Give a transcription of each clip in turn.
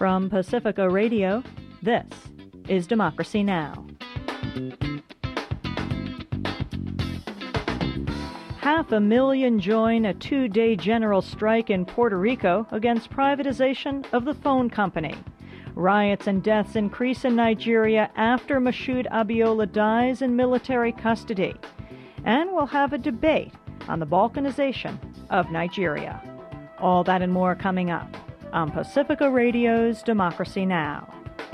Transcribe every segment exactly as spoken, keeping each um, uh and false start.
From Pacifica Radio, this is Democracy Now! Half a million join a two-day general strike in Puerto Rico against privatization of the phone company. Riots and deaths increase in Nigeria after Moshood Abiola dies in military custody. And we'll have a debate on the balkanization of Nigeria. All that and more coming up on Pacifica Radio's Democracy Now!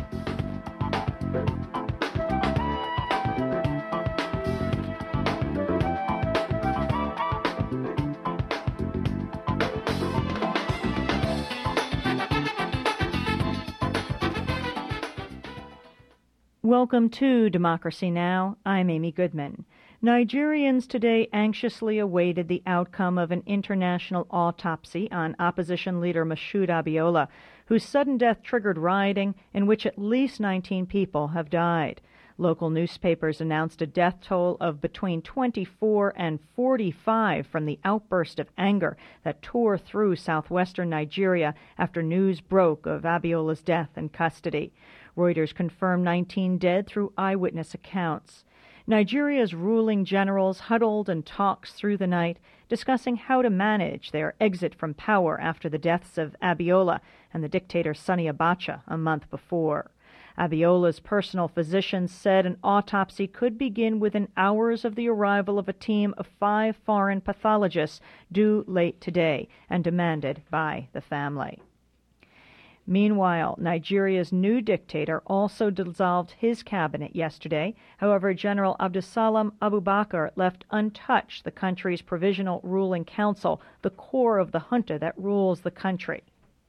Welcome to Democracy Now! I'm Amy Goodman. Nigerians today anxiously awaited the outcome of an international autopsy on opposition leader Moshood Abiola, whose sudden death triggered rioting in which at least nineteen people have died. Local newspapers announced a death toll of between twenty-four and forty-five from the outburst of anger that tore through southwestern Nigeria after news broke of Abiola's death in custody. Reuters confirmed nineteen dead through eyewitness accounts. Nigeria's ruling generals huddled in talks through the night, discussing how to manage their exit from power after the deaths of Abiola and the dictator Sani Abacha a month before. Abiola's personal physician said an autopsy could begin within hours of the arrival of a team of five foreign pathologists due late today and demanded by the family. Meanwhile, Nigeria's new dictator also dissolved his cabinet yesterday. However, General Abdusalam Abubakar left untouched the country's provisional ruling council, the core of the junta that rules the country.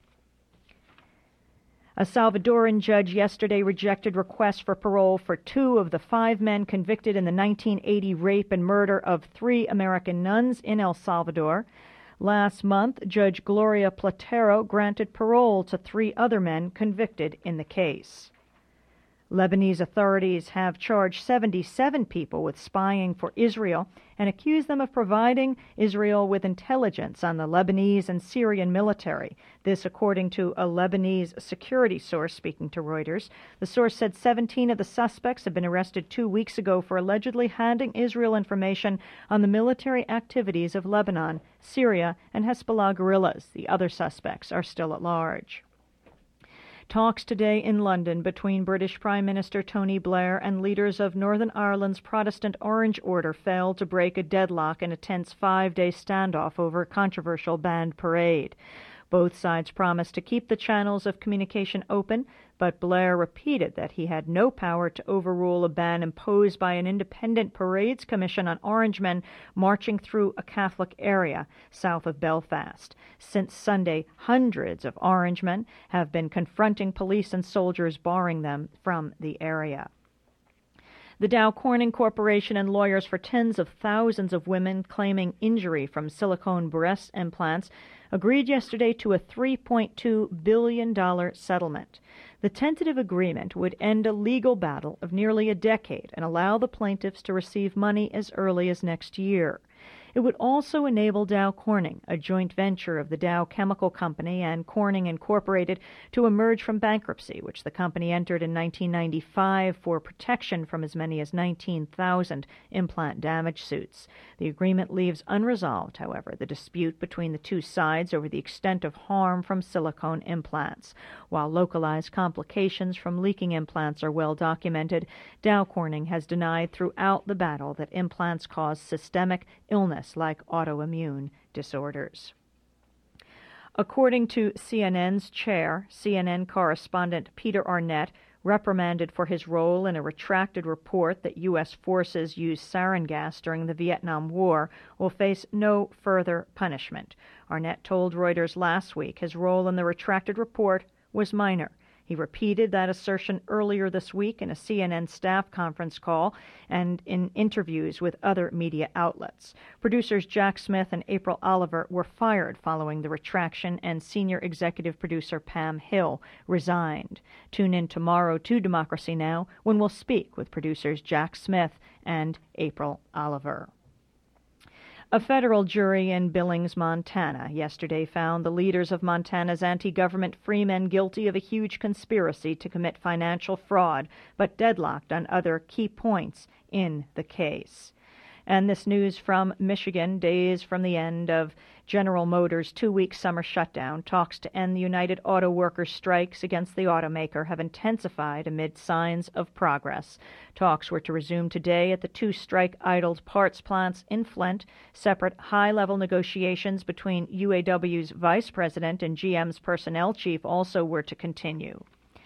A Salvadoran judge yesterday rejected requests for parole for two of the five men convicted in the nineteen eighty rape and murder of three American nuns in El Salvador. Last month, Judge Gloria Platero granted parole to three other men convicted in the case. Lebanese authorities have charged seventy-seven people with spying for Israel and accused them of providing Israel with intelligence on the Lebanese and Syrian military. This according to a Lebanese security source speaking to Reuters. The source said seventeen of the suspects have been arrested two weeks ago for allegedly handing Israel information on the military activities of Lebanon, Syria, and Hezbollah guerrillas. The other suspects are still at large. Talks today in London between British Prime Minister Tony Blair and leaders of Northern Ireland's Protestant Orange Order failed to break a deadlock in a tense five-day standoff over a controversial band parade. Both sides promised to keep the channels of communication open, but Blair repeated that he had no power to overrule a ban imposed by an independent parades commission on Orangemen marching through a Catholic area south of Belfast. Since Sunday, hundreds of Orangemen have been confronting police and soldiers barring them from the area. The Dow Corning Corporation and lawyers for tens of thousands of women claiming injury from silicone breast implants agreed yesterday to a three point two billion dollars settlement. The tentative agreement would end a legal battle of nearly a decade and allow the plaintiffs to receive money as early as next year. It would also enable Dow Corning, a joint venture of the Dow Chemical Company and Corning Incorporated, to emerge from bankruptcy, which the company entered in nineteen ninety-five for protection from as many as nineteen thousand implant damage suits. The agreement leaves unresolved, however, the dispute between the two sides over the extent of harm from silicone implants. While localized complications from leaking implants are well documented, Dow Corning has denied throughout the battle that implants cause systemic illness like autoimmune disorders. According to C N N's chair, C N N correspondent Peter Arnett, reprimanded for his role in a retracted report that U S forces used sarin gas during the Vietnam War, will face no further punishment. Arnett told Reuters last week his role in the retracted report was minor. He repeated that assertion earlier this week in a C N N staff conference call and in interviews with other media outlets. Producers Jack Smith and April Oliver were fired following the retraction, and senior executive producer Pam Hill resigned. Tune in tomorrow to Democracy Now! When we'll speak with producers Jack Smith and April Oliver. A federal jury in Billings, Montana, yesterday found the leaders of Montana's anti-government free men guilty of a huge conspiracy to commit financial fraud, but deadlocked on other key points in the case. And this news from Michigan, days from the end of General Motors' two-week summer shutdown. Talks to end the United Auto Workers strikes against the automaker have intensified amid signs of progress. Talks were to resume today at the two strike-idled parts plants in Flint. Separate high-level negotiations between U A W's vice president and G M's personnel chief also were to continue.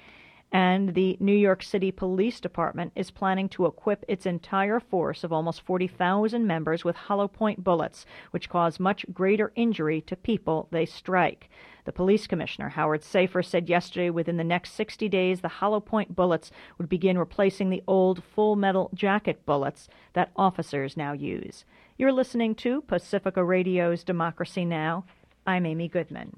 And the New York City Police Department is planning to equip its entire force of almost forty thousand members with hollow point bullets, which cause much greater injury to people they strike. The police commissioner, Howard Safer, said yesterday within the next sixty days the hollow point bullets would begin replacing the old full metal jacket bullets that officers now use. You're listening to Pacifica Radio's Democracy Now! I'm Amy Goodman.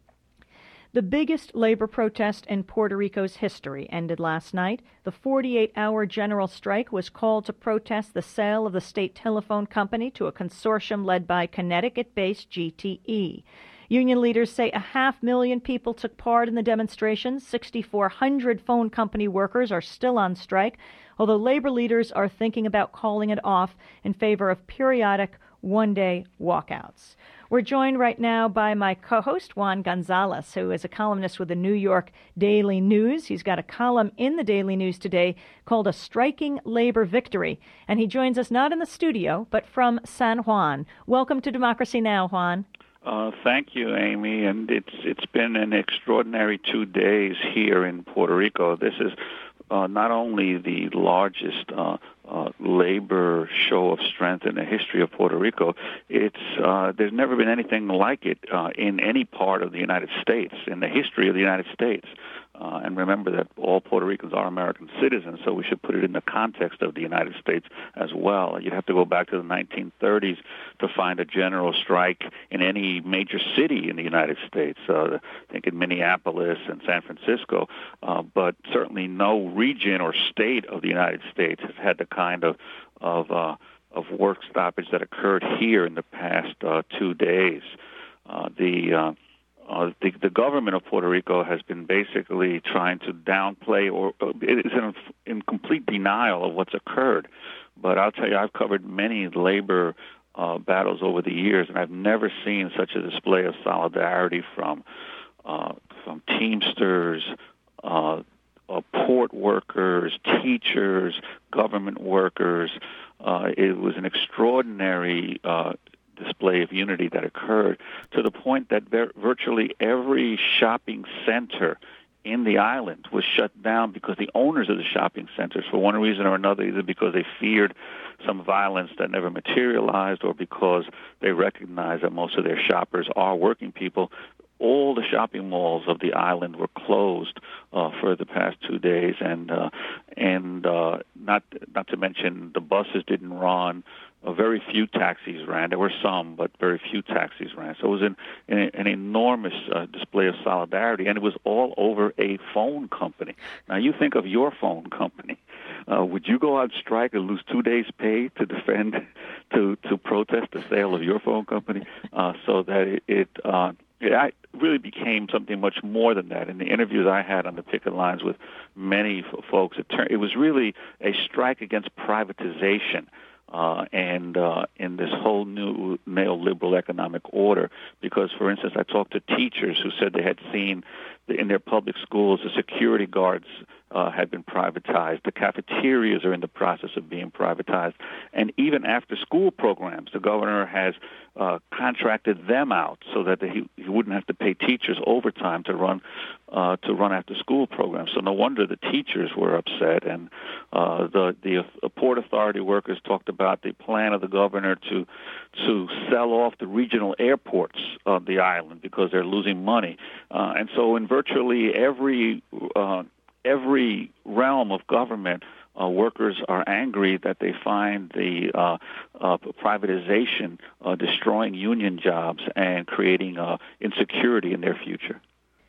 The biggest labor protest in Puerto Rico's history ended last night. The forty-eight hour general strike was called to protest the sale of the state telephone company to a consortium led by Connecticut-based G T E. Union leaders say a half million people took part in the demonstrations. six thousand four hundred phone company workers are still on strike, although labor leaders are thinking about calling it off in favor of periodic one-day walkouts. We're joined right now by my co-host, Juan Gonzalez, who is a columnist with the New York Daily News. He's got a column in the Daily News today called A Striking Labor Victory, and he joins us not in the studio, but from San Juan. Welcome to Democracy Now!, Juan. Uh, thank you, Amy, and it's it's been an extraordinary two days here in Puerto Rico. This is uh, not only the largest uh, uh, labor show of strength in the history of Puerto Rico, it's uh, there's never been anything like it uh, in any part of the United States, in the history of the United States. Uh, and remember that all Puerto Ricans are American citizens, so we should put it in the context of the United States as well. You'd have to go back to the nineteen thirties to find a general strike in any major city in the United States. Uh, I think in Minneapolis and San Francisco, uh, but certainly no region or state of the United States has had the kind of of, uh, of work stoppage that occurred here in the past uh, two days. Uh, the uh, Uh, the, the government of Puerto Rico has been basically trying to downplay or uh, it is in, in complete denial of what's occurred. But I'll tell you, I've covered many labor uh, battles over the years, and I've never seen such a display of solidarity from uh, from Teamsters, uh, uh, port workers, teachers, government workers. Uh, it was an extraordinary uh display of unity that occurred, to the point that ver- virtually every shopping center in the island was shut down because the owners of the shopping centers, for one reason or another, either because they feared some violence that never materialized or because they recognized that most of their shoppers are working people, all the shopping malls of the island were closed uh, for the past two days, and uh, and uh, not not to mention the buses didn't run. Uh, very few taxis ran. There were some, but very few taxis ran. So it was an an, an enormous uh, display of solidarity, and it was all over a phone company. Now, you think of your phone company. Uh, would you go on strike and lose two days' pay to defend, to to protest the sale of your phone company? Uh, so that it. it uh, It really became something much more than that. In the interviews I had on the picket lines with many folks, it, turned, it was really a strike against privatization uh, and uh, in this whole new neoliberal economic order. Because, for instance, I talked to teachers who said they had seen the, in their public schools the security guards uh, had been privatized. The cafeterias are in the process of being privatized. And even after-school programs, the governor has uh, contracted them out so that he, he wouldn't have to pay teachers overtime to run uh, to run after-school programs. So no wonder the teachers were upset. And uh, the the uh, Port Authority workers talked about the plan of the governor to to sell off the regional airports of the island because they're losing money. Uh, and so in virtually every uh, every realm of government, uh, workers are angry that they find the uh, uh, privatization uh, destroying union jobs and creating uh, insecurity in their future.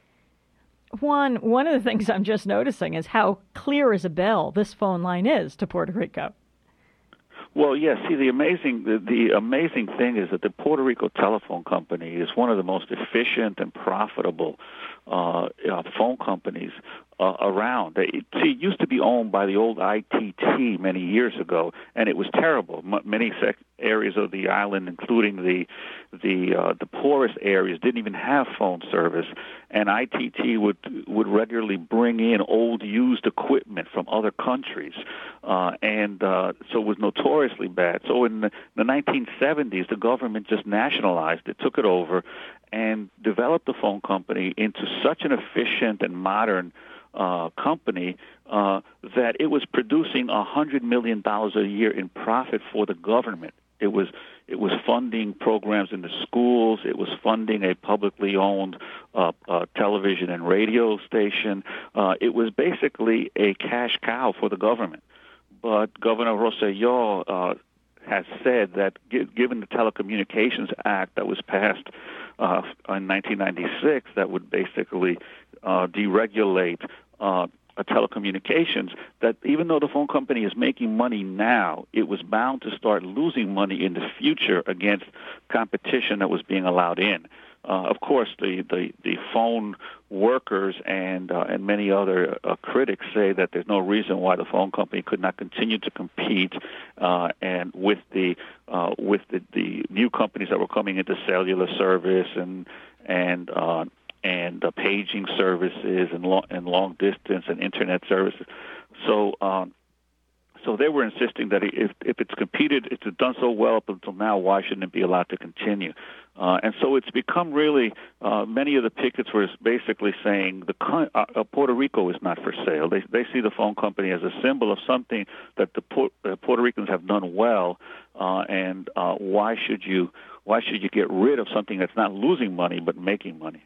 Juan, one of the things I'm just noticing is how clear as a bell this phone line is to Puerto Rico. Well, yeah. See, the amazing the, the amazing thing is that the Puerto Rico Telephone Company is one of the most efficient and profitable uh, uh, phone companies uh, around. It, see, it used to be owned by the old I T T many years ago, and it was terrible. M- many sec- areas of the island, including the the uh, the poorest areas, didn't even have phone service, and I T T would would regularly bring in old used equipment from other countries, uh, and uh, so it was notoriously bad. So in the, the nineteen seventies, the government just nationalized it, took it over, and developed the phone company into such an efficient and modern uh, company uh, that it was producing one hundred million dollars a year in profit for the government. It was it was funding programs in the schools. It was funding a publicly owned uh, uh, television and radio station. Uh, it was basically a cash cow for the government. But Governor Rosselló uh, has said that g- given the Telecommunications Act that was passed uh, in nineteen ninety-six, that would basically uh, deregulate uh, telecommunications, that even though the phone company is making money now, it was bound to start losing money in the future against competition that was being allowed in. Uh, of course, the, the, the phone workers and uh, and many other uh, critics say that there's no reason why the phone company could not continue to compete uh, and with the uh, with the, the new companies that were coming into cellular service and and uh, and uh, paging services and long, and long distance and internet services. So um, so they were insisting that if if it's competed, if it's done so well up until now, why shouldn't it be allowed to continue? Uh, and so it's become really, uh, many of the pickets were basically saying the uh, uh, Puerto Rico is not for sale. They they see the phone company as a symbol of something that the Pu- uh, Puerto Ricans have done well, uh, and uh, why should you why should you get rid of something that's not losing money but making money?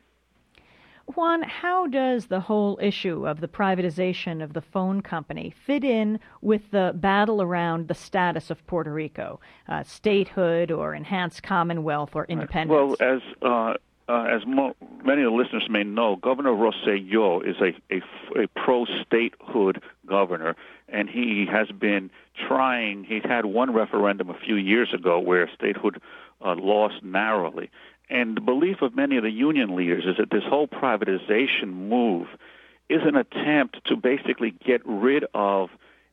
Juan, how does the whole issue of the privatization of the phone company fit in with the battle around the status of Puerto Rico, uh, statehood or enhanced commonwealth or independence? Well, as uh, uh, as mo- many of the listeners may know, Governor Rosselló is a, a, a pro-statehood governor, and he has been trying. He had one referendum a few years ago where statehood uh, lost narrowly. And the belief of many of the union leaders is that this whole privatization move is an attempt to basically get rid of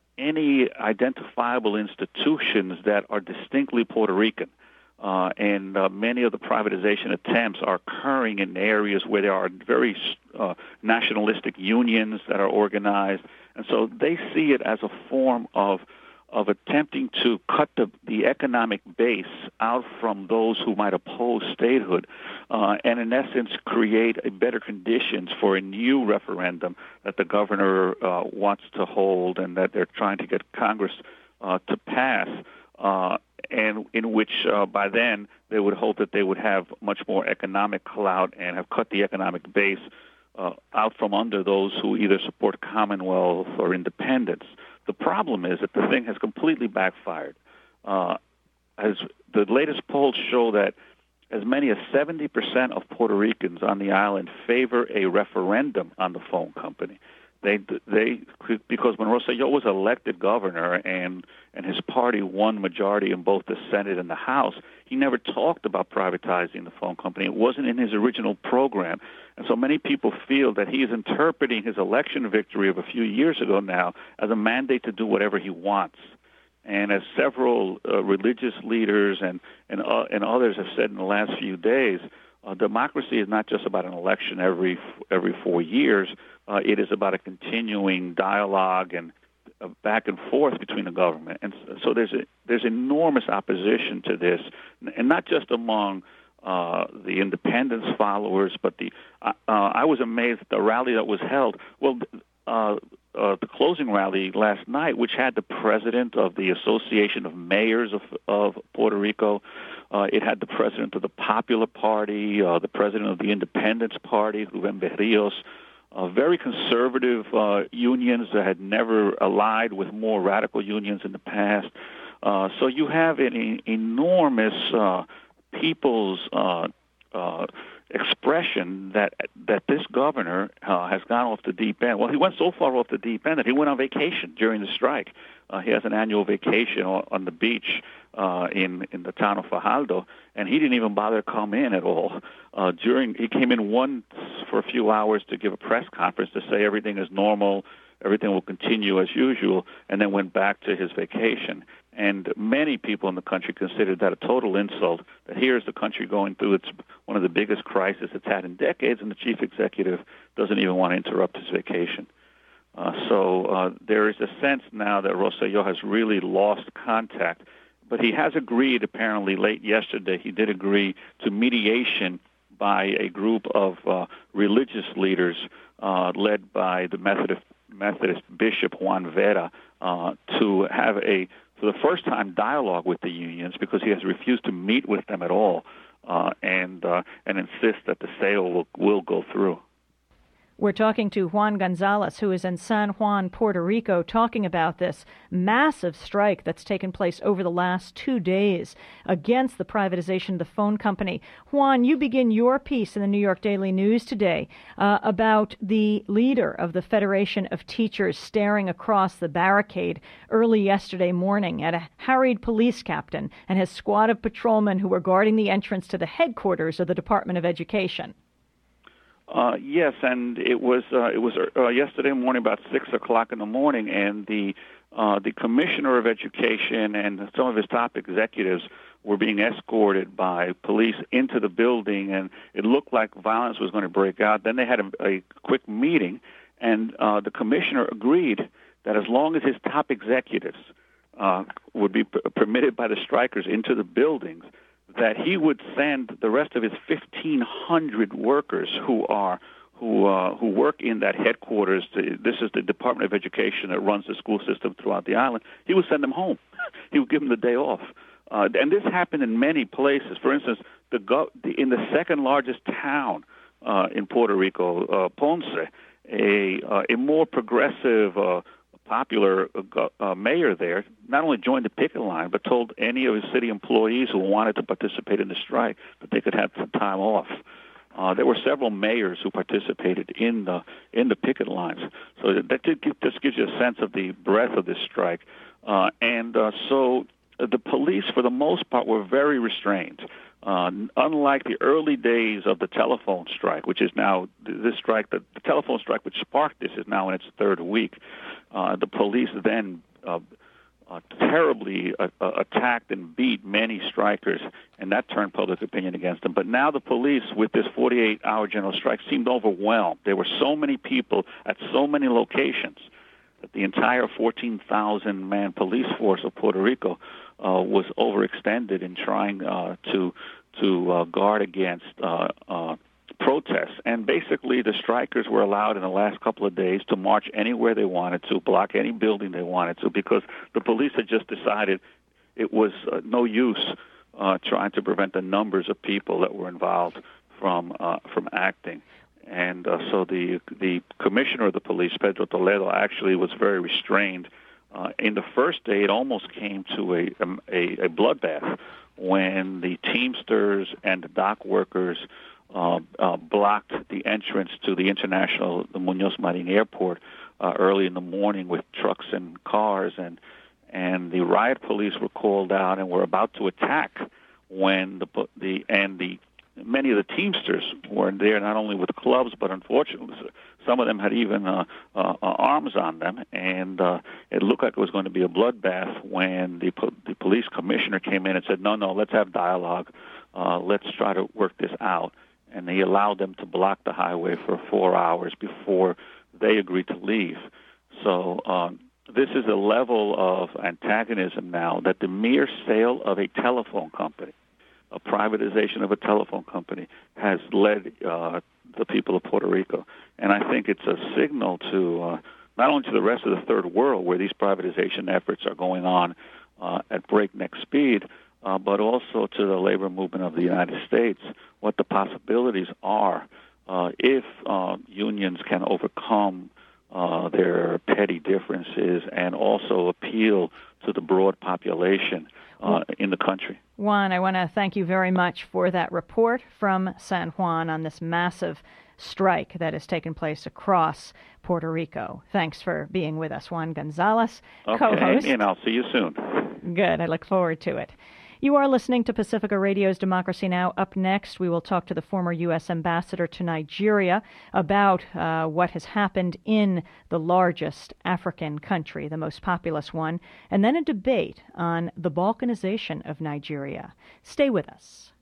any identifiable institutions that are distinctly Puerto Rican. Uh, and uh, many of the privatization attempts are occurring in areas where there are very uh, nationalistic unions that are organized. And so they see it as a form of of attempting to cut the, the economic base out from those who might oppose statehood, uh, and in essence create a better conditions for a new referendum that the governor uh, wants to hold and that they're trying to get Congress uh, to pass, uh, and in which uh, by then they would hope that they would have much more economic clout and have cut the economic base uh, out from under those who either support Commonwealth or independence. The problem is that the thing has completely backfired. Uh, as the latest polls show that as many as seventy percent of Puerto Ricans on the island favor a referendum on the phone company. They, they, because when Rosselló was elected governor and and his party won majority in both the Senate and the House, he never talked about privatizing the phone company. It wasn't in his original program. And so many people feel that he is interpreting his election victory of a few years ago now as a mandate to do whatever he wants. And as several uh, religious leaders and and, uh, and others have said in the last few days, uh, democracy is not just about an election every every four years. Uh, it is about a continuing dialogue and uh, back and forth between the government. And so there's a, there's enormous opposition to this, and not just among uh, the independence followers, but the uh, uh, I was amazed at the rally that was held. Well, uh, uh, the closing rally last night, which had the president of the Association of Mayors of, of Puerto Rico, uh, it had the president of the Popular Party, uh, the president of the Independence Party, Rubén Berríos, uh, very conservative uh, unions that had never allied with more radical unions in the past. Uh, so you have an e- enormous uh, people's uh, uh, expression that that this governor uh, has gone off the deep end. Well, he went so far off the deep end that he went on vacation during the strike. Uh, he has an annual vacation on, on the beach uh, in in the town of Fajardo, and he didn't even bother to come in at all. Uh, during he came in once for a few hours to give a press conference to say everything is normal, everything will continue as usual, and then went back to his vacation. And many people in the country considered that a total insult, that here's the country going through its one of the biggest crises it's had in decades, and the chief executive doesn't even want to interrupt his vacation. Uh, so uh, there is a sense now that Rosselló has really lost contact, but he has agreed, apparently late yesterday, he did agree to mediation by a group of uh, religious leaders uh, led by the Methodist, Methodist Bishop Juan Vera uh, to have a for the first time dialogue with the unions, because he has refused to meet with them at all uh, and uh, and insist that the sale will, will go through. We're talking to Juan Gonzalez, who is in San Juan, Puerto Rico, talking about this massive strike that's taken place over the last two days against the privatization of the phone company. Juan, you begin your piece in the New York Daily News today uh, about the leader of the Federation of Teachers staring across the barricade early yesterday morning at a harried police captain and his squad of patrolmen who were guarding the entrance to the headquarters of the Department of Education. Uh, yes, and it was uh, it was uh, yesterday morning about six o'clock in the morning, and the uh, the commissioner of education and some of his top executives were being escorted by police into the building, and it looked like violence was going to break out. Then they had a, a quick meeting, and uh, the commissioner agreed that as long as his top executives uh, would be p- permitted by the strikers into the buildings, that he would send the rest of his fifteen hundred workers who are who uh, who work in that headquarters. To, this is the Department of Education that runs the school system throughout the island. He would send them home. He would give them the day off. Uh, and this happened in many places. For instance, the, go- the in the second largest town uh, in Puerto Rico, uh, Ponce, a uh, a more progressive, Uh, popular uh, uh, mayor there not only joined the picket line, but told any of his city employees who wanted to participate in the strike that they could have some time off. Uh, there were several mayors who participated in the in the picket lines. So that just gives you a sense of the breadth of this strike. Uh, and uh, so the police, for the most part, were very restrained. Uh, unlike the early days of the telephone strike, which is now this strike, the, the telephone strike which sparked this is now in its third week. Uh, the police then uh, uh, terribly uh, uh, attacked and beat many strikers, and that turned public opinion against them. But now the police, with this forty-eight hour general strike, seemed overwhelmed. There were so many people at so many locations that the entire fourteen thousand man police force of Puerto Rico uh, was overextended in trying uh, to to uh, guard against uh, uh, protests. And basically, the strikers were allowed in the last couple of days to march anywhere they wanted to, block any building they wanted to, because the police had just decided it was uh, no use uh, trying to prevent the numbers of people that were involved from uh, from acting. And uh, so the the commissioner of the police, Pedro Toledo, actually was very restrained. Uh, in the first day, it almost came to a, a, a bloodbath when the Teamsters and the dock workers uh, uh, blocked the entrance to the international the Muñoz Marin Airport uh, early in the morning with trucks and cars, and and the riot police were called out and were about to attack when the the and the many of the Teamsters were there, not only with clubs, but unfortunately, some of them had even uh, uh, arms on them, and uh, it looked like it was going to be a bloodbath when the, po- the police commissioner came in and said, no, no, let's have dialogue, uh, let's try to work this out. And he allowed them to block the highway for four hours before they agreed to leave. So um, this is a level of antagonism now that the mere sale of a telephone company, a privatization of a telephone company, has led uh, the people of Puerto Rico. And I think it's a signal to uh, not only to the rest of the third world, where these privatization efforts are going on uh, at breakneck speed, uh, but also to the labor movement of the United States, what the possibilities are uh, if uh, unions can overcome uh, their petty differences and also appeal to the broad population uh, in the country. Juan, I want to thank you very much for that report from San Juan on this massive strike that has taken place across Puerto Rico. Thanks for being with us, Juan Gonzalez, okay, co-host. And I'll see you soon. Good. I look forward to it. You are listening to Pacifica Radio's Democracy Now! Up next, we will talk to the former U S ambassador to Nigeria about uh, what has happened in the largest African country, the most populous one, and then a debate on the balkanization of Nigeria. Stay with us.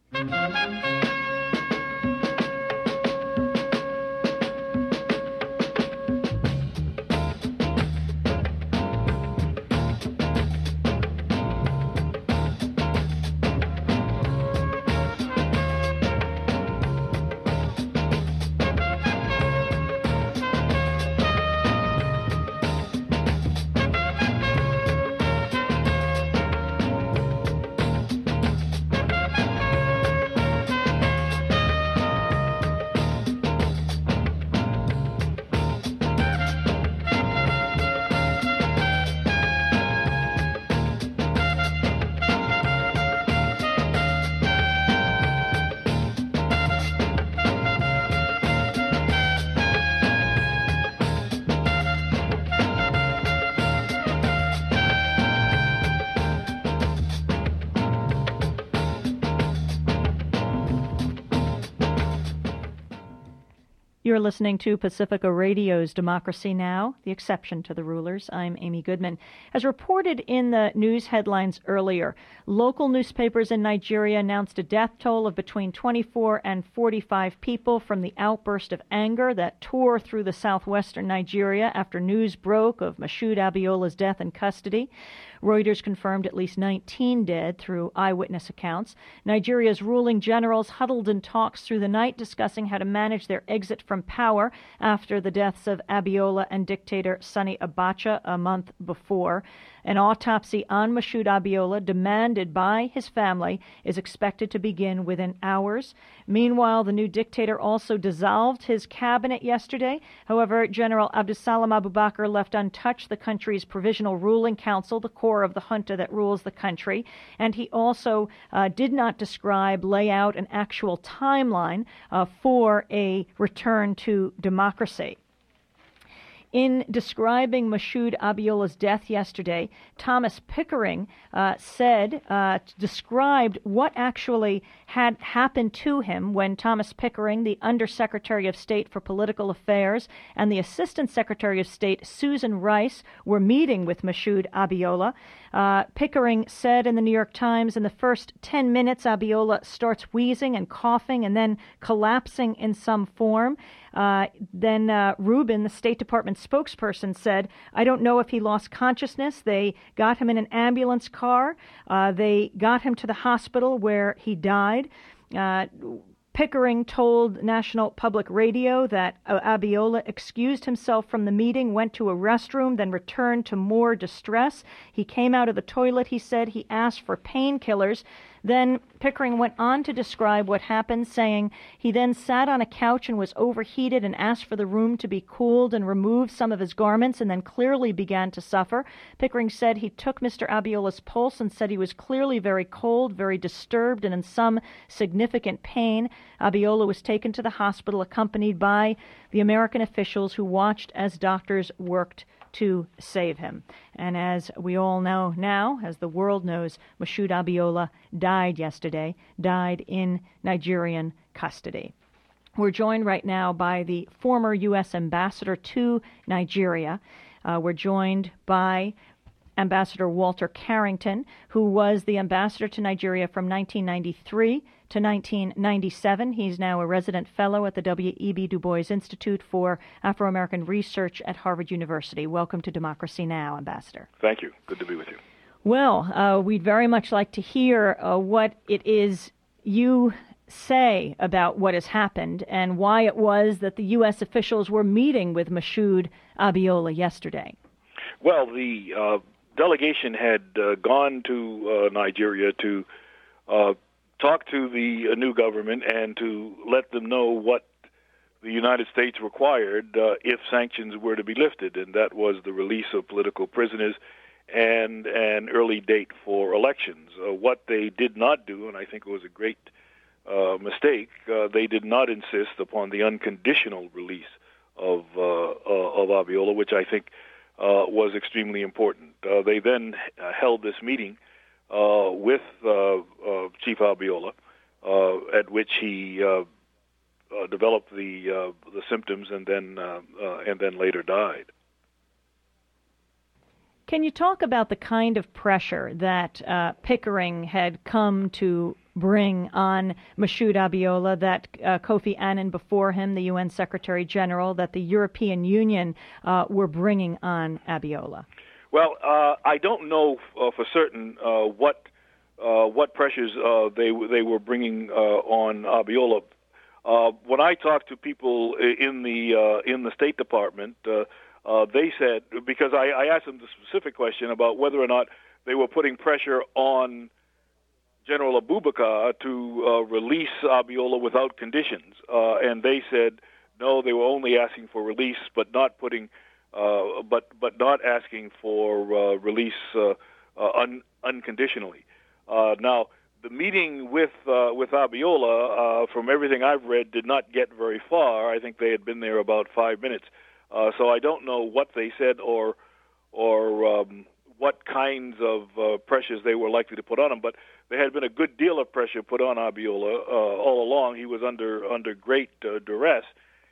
You're listening to Pacifica Radio's Democracy Now!, the exception to the rulers. I'm Amy Goodman. As reported in the news headlines earlier, local newspapers in Nigeria announced a death toll of between twenty-four and forty-five people from the outburst of anger that tore through the southwestern Nigeria after news broke of Moshood Abiola's death in custody. Reuters confirmed at least nineteen dead through eyewitness accounts. Nigeria's ruling generals huddled in talks through the night discussing how to manage their exit from power after the deaths of Abiola and dictator Sani Abacha a month before. An autopsy on Moshood Abiola, demanded by his family, is expected to begin within hours. Meanwhile, the new dictator also dissolved his cabinet yesterday. However, General Abdusalam Abubakar left untouched the country's Provisional Ruling Council, the core of the junta that rules the country, and he also uh, did not describe, lay out an actual timeline uh, for a return to democracy. In describing Moshood Abiola's death yesterday, Thomas Pickering uh, said, uh, described what actually had happened to him when Thomas Pickering, the Undersecretary of State for Political Affairs, and the Assistant Secretary of State, Susan Rice, were meeting with Moshood Abiola. Uh, Pickering said in the New York Times, in the first ten minutes, Abiola starts wheezing and coughing and then collapsing in some form. Uh, then uh, Rubin, the State Department spokesperson, said, I don't know if he lost consciousness. They got him in an ambulance car. Uh, they got him to the hospital where he died. Uh, Pickering told National Public Radio that uh, Abiola excused himself from the meeting, went to a restroom, then returned to more distress. He came out of the toilet, he said. He asked for painkillers. Then Pickering went on to describe what happened, saying he then sat on a couch and was overheated and asked for the room to be cooled and removed some of his garments and then clearly began to suffer. Pickering said he took Mister Abiola's pulse and said he was clearly very cold, very disturbed, and in some significant pain. Abiola was taken to the hospital accompanied by the American officials who watched as doctors worked to save him. And as we all know now, as the world knows, Moshood Abiola died yesterday, died in Nigerian custody. We're joined right now by the former U S ambassador to Nigeria. Uh, we're joined by Ambassador Walter Carrington, who was the ambassador to Nigeria from nineteen ninety-three to nineteen ninety-seven. He's now a resident fellow at the W E B Du Bois Institute for Afro-American Research at Harvard University. Welcome to Democracy Now!, Ambassador. Thank you. Good to be with you. Well, uh, we'd very much like to hear uh, what it is you say about what has happened and why it was that the U S officials were meeting with Moshood Abiola yesterday. Well, the uh, delegation had uh, gone to uh, Nigeria to uh, talk to the uh, new government and to let them know what the United States required uh, if sanctions were to be lifted, and that was the release of political prisoners and an early date for elections. Uh, what they did not do, and I think it was a great uh, mistake, uh, they did not insist upon the unconditional release of uh, uh, of Abiola, which I think uh, was extremely important. Uh, they then uh, held this meeting uh, with uh, uh, Chief Abiola, uh, at which he uh, uh, developed the uh, the symptoms and then uh, uh, and then later died. Can you talk about the kind of pressure that uh, Pickering had come to bring on Moshood Abiola, that uh, Kofi Annan before him, the U N Secretary General, that the European Union uh, were bringing on Abiola? Well, uh, I don't know uh, for certain uh, what uh, what pressures uh, they they were bringing uh, on Abiola. Uh, when I talked to people in the uh, in the State Department, uh, uh, they said, because I, I asked them the specific question about whether or not they were putting pressure on General Abubakar to uh, release Abiola without conditions, uh, and they said no, they were only asking for release, but not putting, uh, but but not asking for uh, release uh, uh, un, unconditionally. Uh, now, the meeting with uh, with Abiola, uh, from everything I've read, did not get very far. I think they had been there about five minutes, uh, so I don't know what they said or or um, what kinds of uh, pressures they were likely to put on him, but there had been a good deal of pressure put on Abiola uh, all along. He was under under great uh, duress,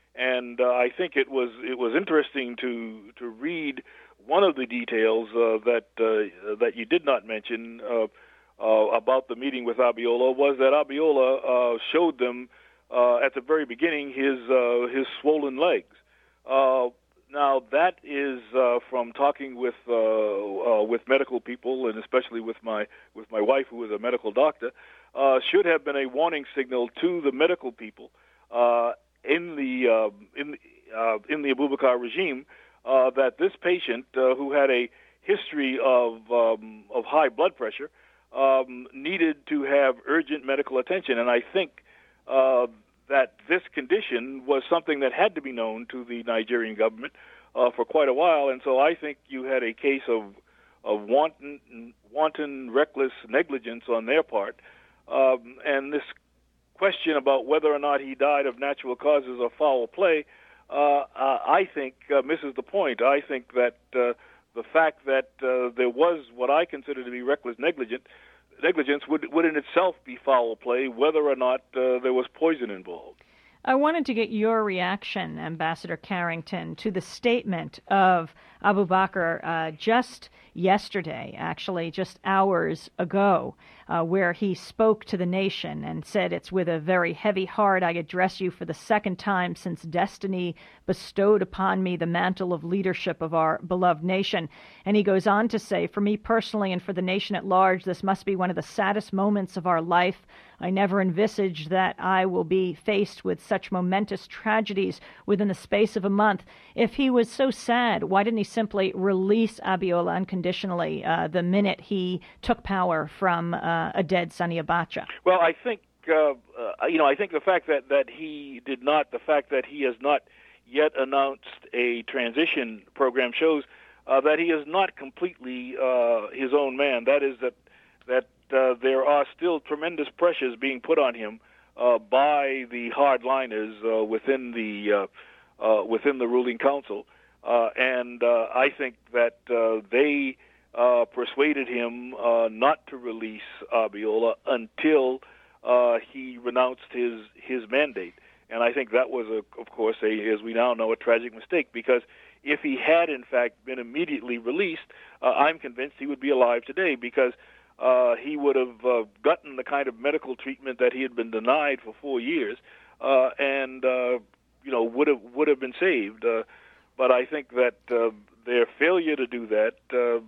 and uh, I think it was it was interesting to to read one of the details uh, that uh, that you did not mention uh, uh, about the meeting with Abiola was that Abiola uh, showed them uh, at the very beginning his uh, his swollen legs. Uh, Now that is uh, from talking with uh, uh, with medical people, and especially with my with my wife, who is a medical doctor, uh, should have been a warning signal to the medical people uh, in the uh, in uh, in the Abubakar regime uh, that this patient, uh, who had a history of um, of high blood pressure, um, needed to have urgent medical attention, and I think. Uh, that this condition was something that had to be known to the Nigerian government uh, for quite a while, and so I think you had a case of of wanton, wanton, reckless negligence on their part, um, and this question about whether or not he died of natural causes or foul play, uh, uh, I think uh, misses the point. I think that uh, the fact that uh, there was what I consider to be reckless negligence negligence would, would in itself be foul play, whether or not uh, there was poison involved. I wanted to get your reaction, Ambassador Carrington, to the statement of Abubakar uh, just yesterday, actually just hours ago, uh, where he spoke to the nation and said, "It's with a very heavy heart I address you for the second time since destiny bestowed upon me the mantle of leadership of our beloved nation." And he goes on to say, "For me personally and for the nation at large, this must be one of the saddest moments of our life. I never envisaged that I will be faced with such momentous tragedies within the space of a month." If he was so sad, why didn't he simply release Abiola unconditionally uh, the minute he took power from uh, a dead Sani Abacha? Well, I think, uh, uh, you know, I think the fact that, that he did not, the fact that he has not yet announced a transition program shows uh, that he is not completely uh, his own man. That is that that Uh, there are still tremendous pressures being put on him uh, by the hardliners uh, within the uh, uh, within the ruling council, uh, and uh, I think that uh, they uh, persuaded him uh, not to release Abiola until uh, he renounced his his mandate, and I think that was, a, of course, a, as we now know, a tragic mistake, because if he had in fact been immediately released, uh, I'm convinced he would be alive today, because Uh, he would have uh, gotten the kind of medical treatment that he had been denied for four years, uh, and uh, you know would have would have been saved. Uh, but I think that uh, their failure to do that uh,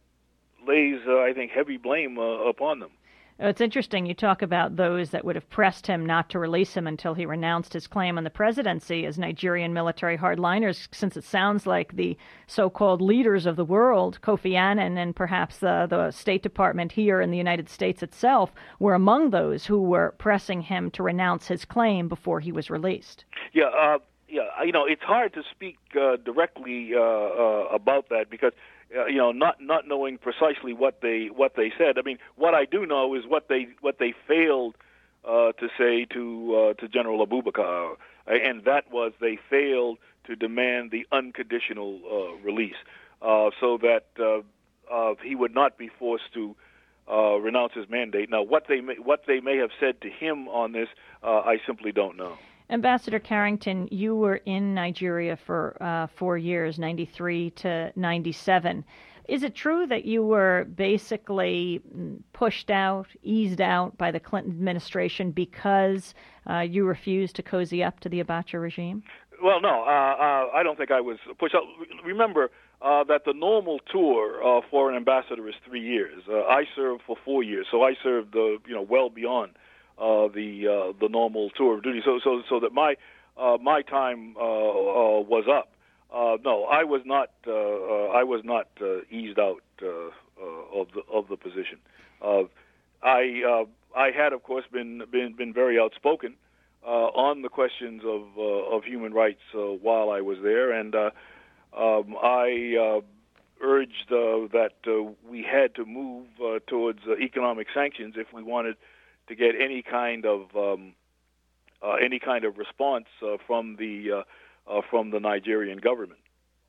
lays, uh, I think, heavy blame uh, upon them. It's interesting you talk about those that would have pressed him not to release him until he renounced his claim on the presidency as Nigerian military hardliners, since it sounds like the so-called leaders of the world, Kofi Annan and perhaps the, the State Department here in the United States itself, were among those who were pressing him to renounce his claim before he was released. Yeah, uh, yeah. You know, it's hard to speak uh, directly uh, uh, about that, because uh, you know, not not knowing precisely what they what they said. I mean, what I do know is what they what they failed uh, to say to uh, to General Abubakar, and that was they failed to demand the unconditional uh, release, uh, so that uh, uh, he would not be forced to uh, renounce his mandate. Now, what they may, what they may have said to him on this, uh, I simply don't know. Ambassador Carrington, you were in Nigeria for uh, four years, ninety-three to ninety-seven. Is it true that you were basically pushed out, eased out by the Clinton administration because uh, you refused to cozy up to the Abacha regime? Well, no, uh, uh, I don't think I was pushed out. Remember uh, that the normal tour uh, for an ambassador is three years. Uh, I served for four years, so I served, uh, you know, well beyond Uh, the uh, the normal tour of duty, so so so that my uh, my time uh, uh, was up. Uh, no, I was not uh, uh, I was not uh, eased out uh, uh, of the of the position. Uh, I uh, I had, of course, been been been very outspoken uh, on the questions of uh, of human rights uh, while I was there, and uh, um, I uh, urged uh, that uh, we had to move uh, towards uh, economic sanctions if we wanted to get any kind of um, uh, any kind of response uh, from the uh, uh, from the Nigerian government.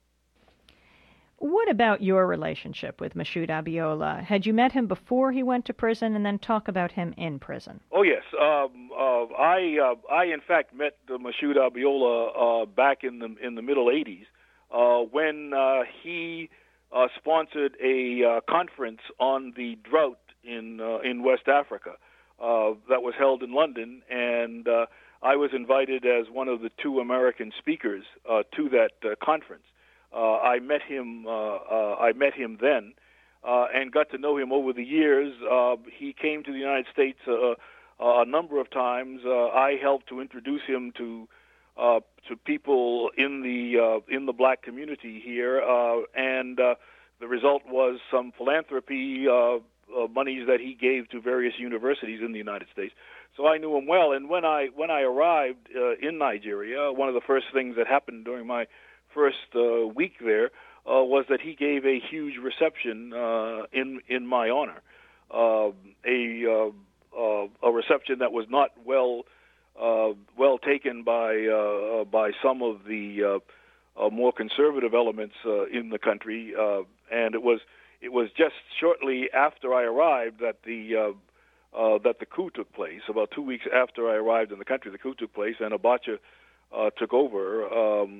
What about your relationship with Moshood Abiola? Had you met him before he went to prison, and then talk about him in prison? Oh yes, um, uh, I uh, I in fact met uh, Moshood Abiola uh, back in the in the middle eighties uh, when uh, he uh, sponsored a uh, conference on the drought in uh, in West Africa. Uh, that was held in London, and uh, I was invited as one of the two American speakers uh, to that uh, conference. Uh, I met him. Uh, uh, I met him then, uh, and got to know him over the years. Uh, he came to the United States uh, a number of times. Uh, I helped to introduce him to uh, to people in the uh, in the black community here, uh, and uh, the result was some philanthropy. Uh, Uh, monies that he gave to various universities in the United States. So I knew him well. And when I when I arrived uh, in Nigeria, one of the first things that happened during my first uh, week there uh, was that he gave a huge reception uh, in in my honor, uh, a uh, uh, a reception that was not well uh, well taken by uh, by some of the uh, uh, more conservative elements uh, in the country, uh, and it was. It was just shortly after I arrived that the uh, uh, that the coup took place. About two weeks after I arrived in the country, the coup took place, and Abacha uh, took over. Um,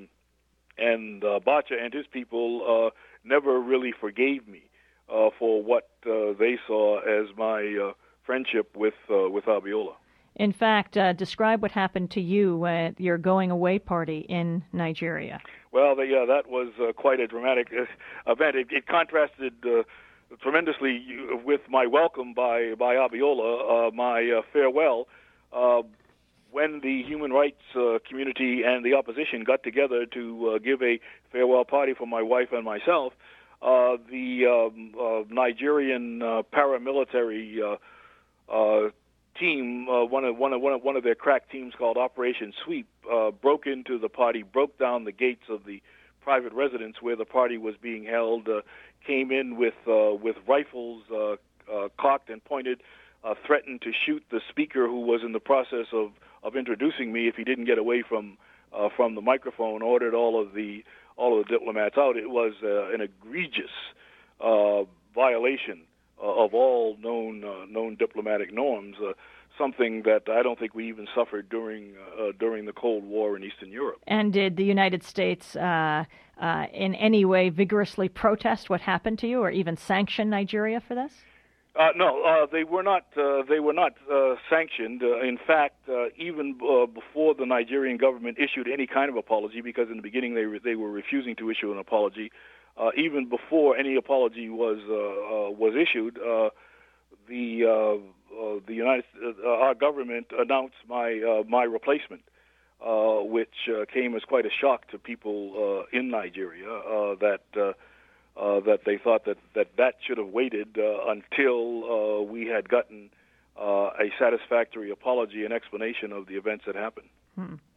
and uh, Abacha and his people uh, never really forgave me uh, for what uh, they saw as my uh, friendship with uh, with Abiola. In fact, uh, describe what happened to you at your going away party in Nigeria. Well, the, yeah, that was uh, quite a dramatic uh, event. It, it contrasted uh, tremendously with my welcome by by Abiola, uh, my uh, farewell. Uh, when the human rights uh, community and the opposition got together to uh, give a farewell party for my wife and myself, uh, the um, uh, Nigerian uh, paramilitary uh, uh, team, uh, one of one of one of one of their crack teams called Operation Sweep, uh, broke into the party, broke down the gates of the private residence where the party was being held, uh, came in with uh, with rifles uh, uh, cocked and pointed, uh, threatened to shoot the speaker who was in the process of, of introducing me if he didn't get away from uh, from the microphone. Ordered all of the all of the diplomats out. It was uh, an egregious uh, violation of all known uh, known diplomatic norms, uh, something that I don't think we even suffered during uh, during the Cold War in Eastern Europe. And did the United States uh, uh, in any way vigorously protest what happened to you, or even sanction Nigeria for this? Uh, no, uh, they were not. Uh, they were not uh, sanctioned. Uh, in fact, uh, even uh, before the Nigerian government issued any kind of apology, because in the beginning they re- they were refusing to issue an apology. Uh, even before any apology was uh, uh, was issued, uh, the uh, uh, the United uh, our government announced my uh, my replacement, uh, which uh, came as quite a shock to people uh, in Nigeria. Uh, that uh, uh, that they thought that that, that should have waited uh, until uh, we had gotten uh, a satisfactory apology and explanation of the events that happened. Hmm.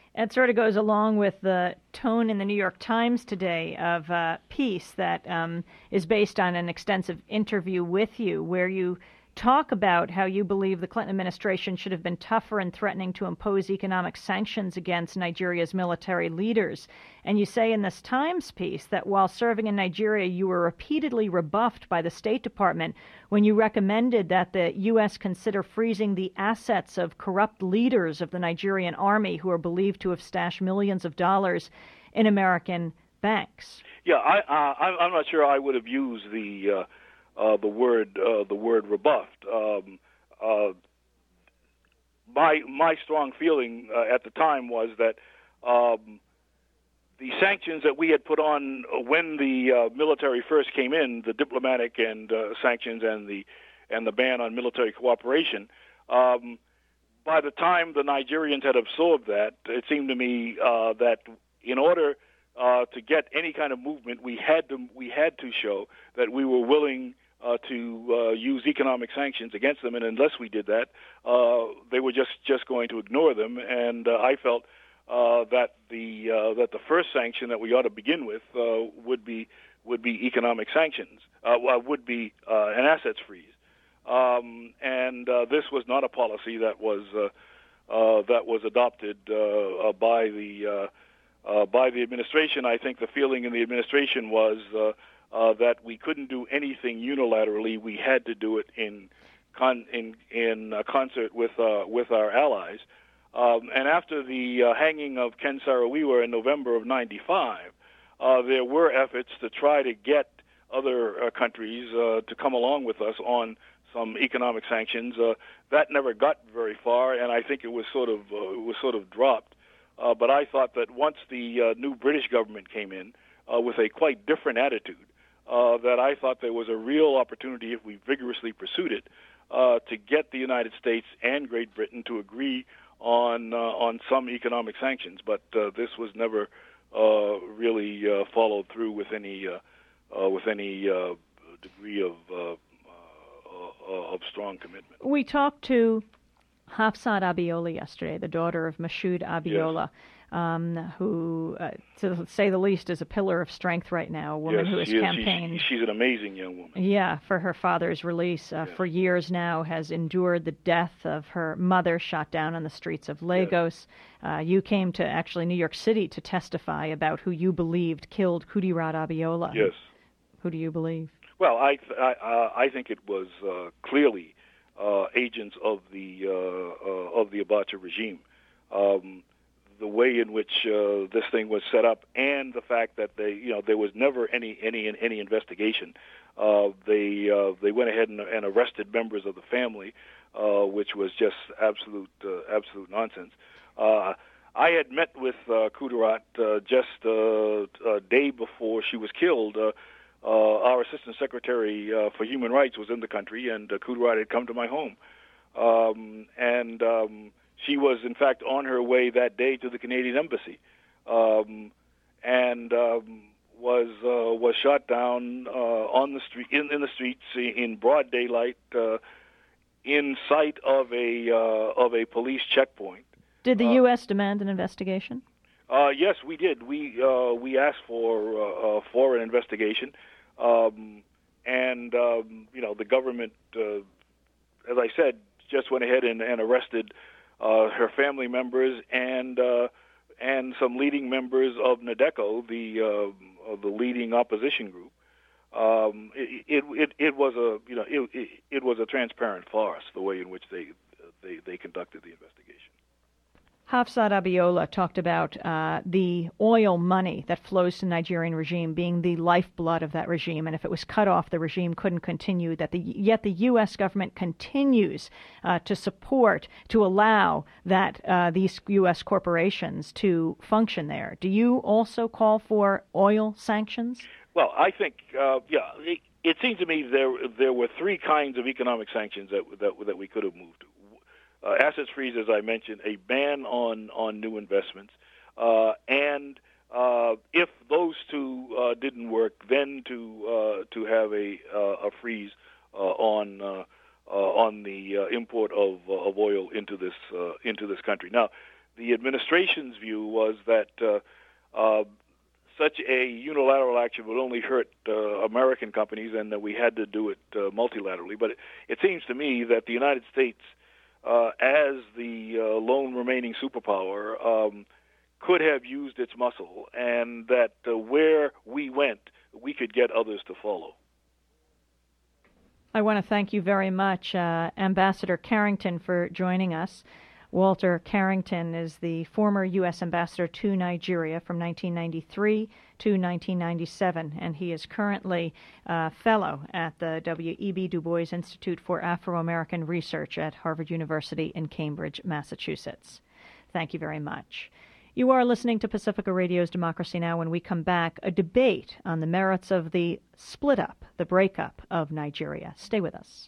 It sort of goes along with the tone in the New York Times today of a piece that um, is based on an extensive interview with you, where you talk about how you believe the Clinton administration should have been tougher in threatening to impose economic sanctions against Nigeria's military leaders. And you say in this Times piece that while serving in Nigeria, you were repeatedly rebuffed by the State Department when you recommended that the U S consider freezing the assets of corrupt leaders of the Nigerian army who are believed to have stashed millions of dollars in American banks. Yeah, I, uh, I'm not sure I would have used the uh, uh, the word uh, the word rebuffed. Um, uh, my my strong feeling uh, at the time was that um, the sanctions that we had put on when the uh, military first came in, the diplomatic and uh, sanctions and the and the ban on military cooperation. Um, by the time the Nigerians had absorbed that, it seemed to me uh, that in order uh, to get any kind of movement, we had to we had to show that we were willing uh, to uh, use economic sanctions against them, and unless we did that, uh, they were just, just going to ignore them. And uh, I felt uh, that the uh, that the first sanction that we ought to begin with uh, would be would be economic sanctions, uh, would be uh, an assets freeze. Um, and uh, this was not a policy that was uh, uh, that was adopted uh, uh, by the uh, uh, by the administration. I think the feeling in the administration was uh, uh, that we couldn't do anything unilaterally. We had to do it in con- in in uh, concert with uh, with our allies. Um, and after the uh, hanging of Ken Saro-Wiwa in November of ninety-five, uh, there were efforts to try to get other uh, countries uh, to come along with us on some economic sanctions. Uh, that never got very far, and I think it was sort of uh, it was sort of dropped. Uh, but I thought that once the uh, new British government came in uh, with a quite different attitude, uh, that I thought there was a real opportunity, if we vigorously pursued it, uh, to get the United States and Great Britain to agree on uh, on some economic sanctions. But uh, this was never uh, really uh, followed through with any uh, uh, with any uh, degree of uh, of strong commitment. We talked to Hafsat Abiola yesterday, the daughter of Mashoud Abiola, yes. um, who, uh, to say the least, is a pillar of strength right now, a woman yes, who has yes, campaigned. She's, she's an amazing young woman. Yeah, for her father's release. Uh, yes. For years now has endured the death of her mother shot down on the streets of Lagos. Yes. Uh, you came to actually New York City to testify about who you believed killed Kudirat Abiola. Yes. Who do you believe? Well, I I, uh, I think it was uh, clearly uh, agents of the uh, uh, of the Abacha regime. Um, the way in which uh, this thing was set up, and the fact that they, you know, there was never any any any investigation. Uh, they uh, they went ahead and, and arrested members of the family, uh, which was just absolute uh, absolute nonsense. Uh, I had met with uh, Kudirat uh, just uh, a day before she was killed. Uh, Uh, our Assistant Secretary uh, for Human Rights was in the country, and uh, Kudirat had come to my home. Um, and um, she was, in fact, on her way that day to the Canadian Embassy, um, and um, was uh, was shot down uh, on the street in, in the streets in broad daylight, uh, in sight of a uh, of a police checkpoint. Did the uh, U S demand an investigation? Uh, yes, we did. We uh, we asked for uh, uh, for an investigation, um, and um, you know the government, uh, as I said, just went ahead and, and arrested uh, her family members and uh, and some leading members of NADECO, the uh, of the leading opposition group. Um, it, it it it was a you know it, it it was a transparent farce the way in which they they they conducted the investigation. Hafsat Abiola talked about uh, the oil money that flows to the Nigerian regime being the lifeblood of that regime, and if it was cut off, the regime couldn't continue. That the, yet the U S government continues uh, to support, to allow that uh, these U S corporations to function there. Do you also call for oil sanctions? Well, I think, uh, yeah, it, it seems to me there there were three kinds of economic sanctions that that, that we could have moved to. Uh, assets freeze, as I mentioned, a ban on, on new investments, uh, and uh, if those two uh, didn't work, then to uh, to have a uh, a freeze uh, on uh, uh, on the uh, import of uh, of oil into this uh, into this country. Now, the administration's view was that uh, uh, such a unilateral action would only hurt uh, American companies, and that we had to do it uh, multilaterally. But it, it seems to me that the United States, uh, as the uh, lone remaining superpower, um, could have used its muscle, and that uh, where we went, we could get others to follow. I want to thank you very much, uh, Ambassador Carrington, for joining us. Walter Carrington is the former U S ambassador to Nigeria from nineteen ninety-three to nineteen ninety-seven, and he is currently a fellow at the W E B Du Bois Institute for Afro-American Research at Harvard University in Cambridge, Massachusetts. Thank you very much. You are listening to Pacifica Radio's Democracy Now! When we come back, a debate on the merits of the split up, the breakup of Nigeria. Stay with us.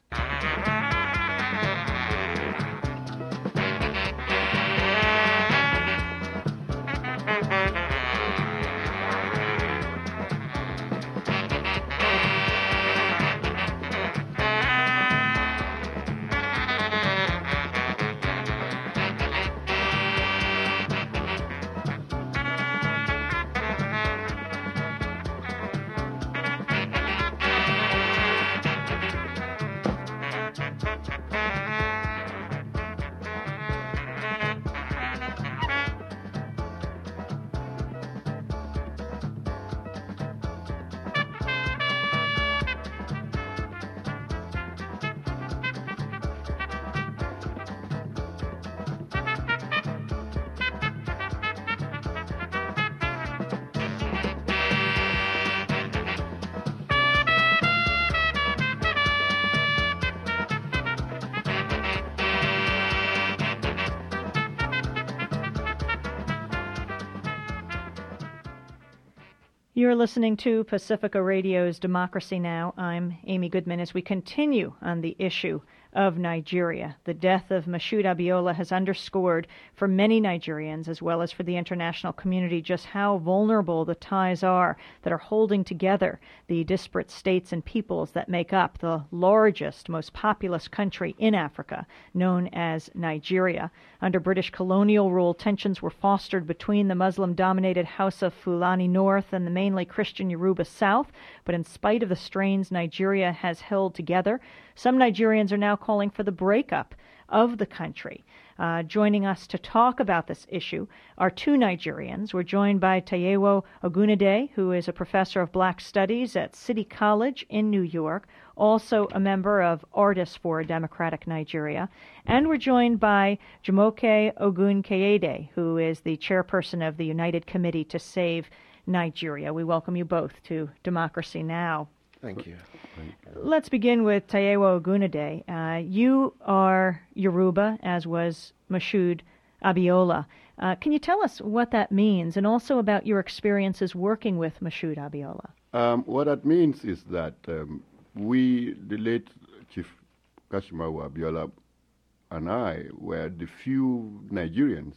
You're listening to Pacifica Radio's Democracy Now! I'm Amy Goodman as we continue on the issue of Nigeria. The death of Moshood Abiola has underscored for many Nigerians, as well as for the international community, just how vulnerable the ties are that are holding together the disparate states and peoples that make up the largest, most populous country in Africa, known as Nigeria. Under British colonial rule, tensions were fostered between the Muslim-dominated House of Fulani North and the mainly Christian Yoruba South, but in spite of the strains Nigeria has held together, some Nigerians are now calling for the breakup of the country. Uh, joining us to talk about this issue are two Nigerians. We're joined by Taiwo Ogunade, who is a professor of Black Studies at City College in New York, also a member of Artists for a Democratic Nigeria. And we're joined by Jumoke Ogunkayede, who is the chairperson of the United Committee to Save Nigeria. We welcome you both to Democracy Now! Thank you. Let's begin with Taiwo Ogunade. Uh, you are Yoruba, as was Moshood Abiola. Uh, can you tell us what that means, and also about your experiences working with Moshood Abiola? Um, what that means is that um, we, the late Chief Kashimawo Abiola and I, were the few Nigerians,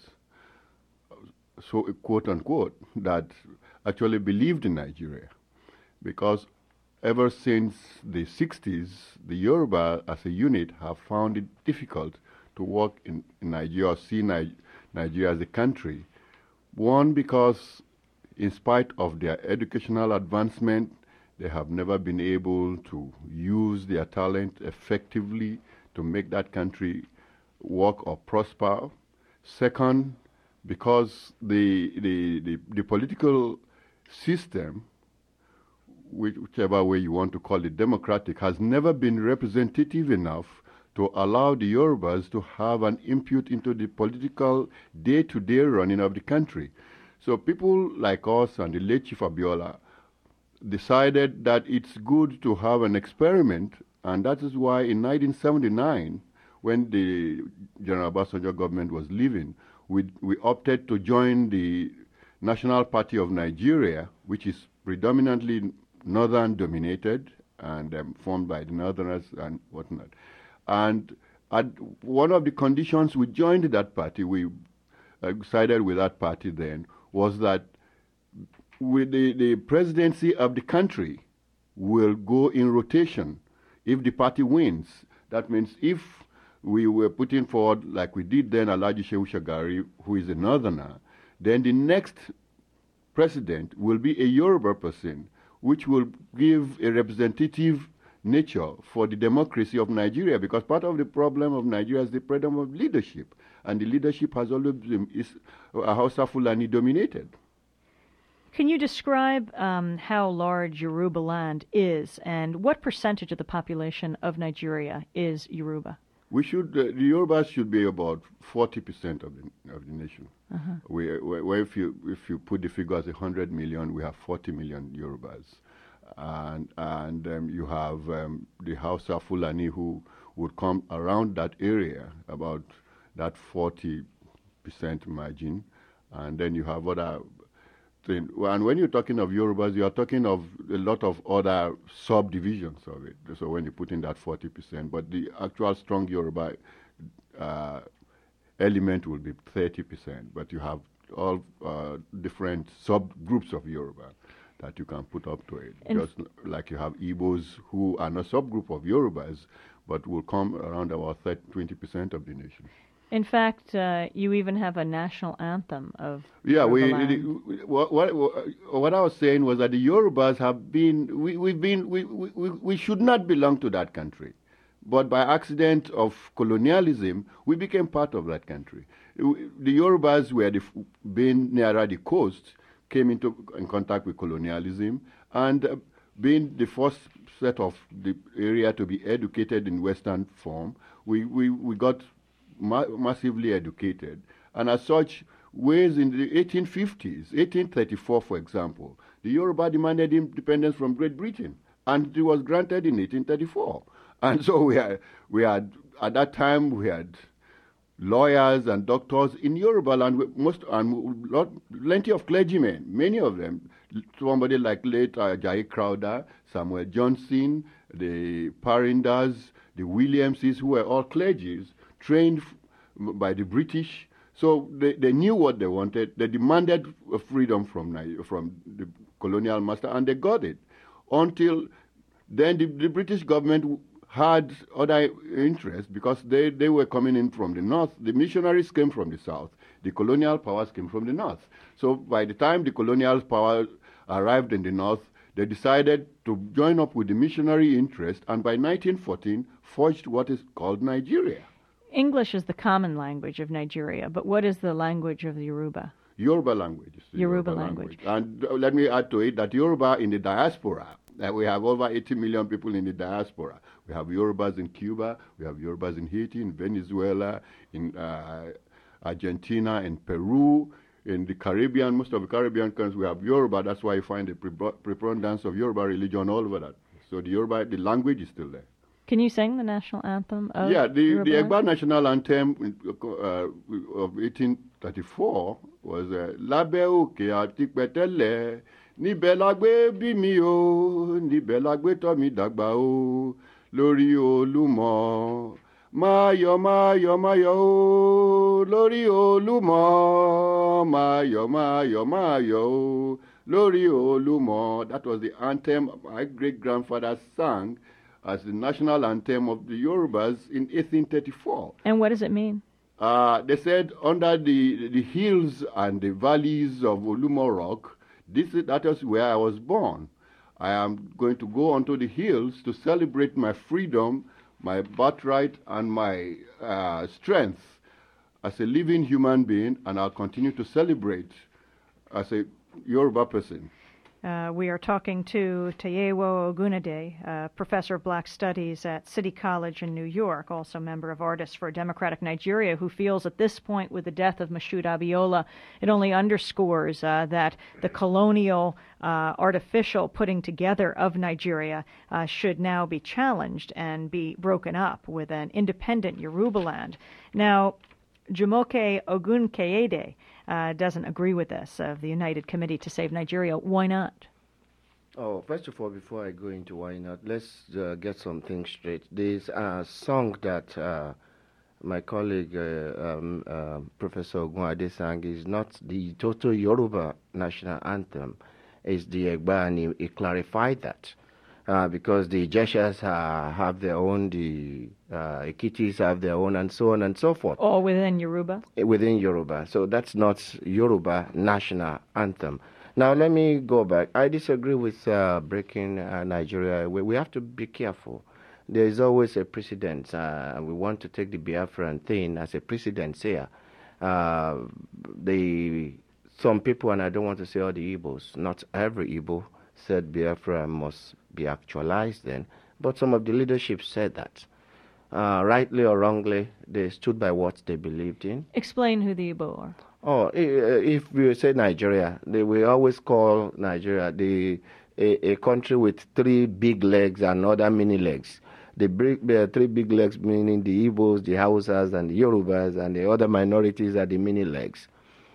so quote unquote, that actually believed in Nigeria, because ever since the sixties, the Yoruba as a unit have found it difficult to work in, in Nigeria or see Ni- Nigeria as a country. One, because in spite of their educational advancement, they have never been able to use their talent effectively to make that country work or prosper. Second, because the, the, the, the political system, whichever way you want to call it, democratic, has never been representative enough to allow the Yorubas to have an input into the political day-to-day running of the country. So people like us and the late Chief Abiola decided that it's good to have an experiment, and that is why in nineteen seventy-nine, when the General Obasanjo government was leaving, we, we opted to join the National Party of Nigeria, which is predominantly northern dominated and um, formed by the northerners and whatnot. And at one of the conditions we joined that party, we uh, sided with that party then, was that with the, the presidency of the country will go in rotation if the party wins. That means if we were putting forward, like we did then, Alhaji Shehu Shagari, who is a northerner, then the next president will be a Yoruba person, which will give a representative nature for the democracy of Nigeria, because part of the problem of Nigeria is the problem of leadership, and the leadership has always been is uh, Hausa Fulani dominated. Can you describe um, how large Yoruba land is, and what percentage of the population of Nigeria is Yoruba? We should, uh, the Yorubas should be about forty percent of the, of the nation. Uh-huh. We, we, if, you, if you put the figure as one hundred million, we have forty million Yorubas. And, and um, you have um, the Hausa Fulani who would come around that area, about that forty percent margin. And then you have other things. And when you're talking of Yorubas, you are talking of a lot of other subdivisions of it. So when you put in that forty percent, but the actual strong Yoruba uh, element will be thirty percent. But you have all uh, different subgroups of Yoruba that you can put up to it. And just like you have Igbos who are not a subgroup of Yorubas, but will come around about twenty percent of the nation. In fact, uh, you even have a national anthem of yeah. Yoruba We, land. we what, what what I was saying was that the Yorubas have been we we've been we, we we should not belong to that country, but by accident of colonialism we became part of that country. The Yorubas were the, being nearer the coast, came into in contact with colonialism, and uh, being the first set of the area to be educated in Western form, we we we got Ma massively educated, and as such, ways in the eighteen fifties, eighteen thirty-four, for example, the Yoruba demanded independence from Great Britain, and it was granted in eighteen thirty-four. And so we had, we had at that time we had lawyers and doctors in Yoruba land, most and lot, plenty of clergymen, many of them. Somebody like late uh, Jai Crowder, Samuel Johnson, the Parindas, the Williamses, who were all clergies, trained by the British, so they, they knew what they wanted. They demanded freedom from from the colonial master, and they got it. Until then, the, the British government had other interests because they, they were coming in from the north. The missionaries came from the south. The colonial powers came from the north. So by the time the colonial power arrived in the north, they decided to join up with the missionary interest, and by nineteen fourteen forged what is called Nigeria. English is the common language of Nigeria, but what is the language of the Yoruba? Yoruba language. Yoruba, Yoruba language. language. And uh, let me add to it that Yoruba in the diaspora, uh, we have over eighty million people in the diaspora. We have Yorubas in Cuba, we have Yorubas in Haiti, in Venezuela, in uh, Argentina, in Peru, in the Caribbean, most of the Caribbean countries, we have Yoruba. That's why you find the preponderance of Yoruba religion all over that. So the Yoruba, the language is still there. Can you sing the national anthem of Yeah, the, Yoruba the Egba national anthem uh, of eighteen thirty-four was Lábẹ́ òkè àti pẹ̀tẹ́lẹ̀, níbẹ̀ la gbé bí mi o, níbẹ̀ la gbé tọ́ mi dàgbà o, lórí Olúmọ. Máyọ̀ máyọ̀ máyọ̀ o, lórí Olúmọ. Máyọ̀ máyọ̀ máyọ̀ o, lórí Olúmọ. That was the anthem my great-grandfather sang as the national anthem of the Yorubas in eighteen thirty-four. And what does it mean? Uh, they said under the, the hills and the valleys of Olumo Rock, this is, that is where I was born. I am going to go onto the hills to celebrate my freedom, my birthright, and my uh, strength as a living human being, and I'll continue to celebrate as a Yoruba person. Uh, we are talking to Taiyewo Ogunade, uh, professor of Black Studies at City College in New York, also member of Artists for a Democratic Nigeria, who feels at this point, with the death of Moshood Abiola, it only underscores uh, that the colonial, uh, artificial putting together of Nigeria uh, should now be challenged and be broken up with an independent Yoruba land. Now, Jumoke Ogunkayede uh, doesn't agree with this, of the United Committee to Save Nigeria. Why not? Oh, first of all, before I go into why not, let's uh, get some things straight. There's a song that uh, my colleague, uh, um, uh, Professor Ogunade sang, is not the total Yoruba national anthem. It's the Egba, and he, he clarified that. uh, because the Jeshas uh, have their own, the uh, Ekitis have their own, and so on and so forth. All within Yoruba? Within Yoruba. So that's not Yoruba national anthem. Now, let me go back. I disagree with uh, breaking uh, Nigeria. We, we have to be careful. There is always a precedent. Uh, we want to take the Biafran thing as a precedent here. Uh, the, some people, and I don't want to say all the Igbos, not every Igbo, said Biafra must be actualized then, but some of the leadership said that. Uh, rightly or wrongly, they stood by what they believed in. Explain who the Igbo are. Oh, if we say Nigeria, they will always call Nigeria the a, a country with three big legs and other mini legs. The, big, the three big legs meaning the Igbos, the Hausas, and the Yorubas, and the other minorities are the mini legs.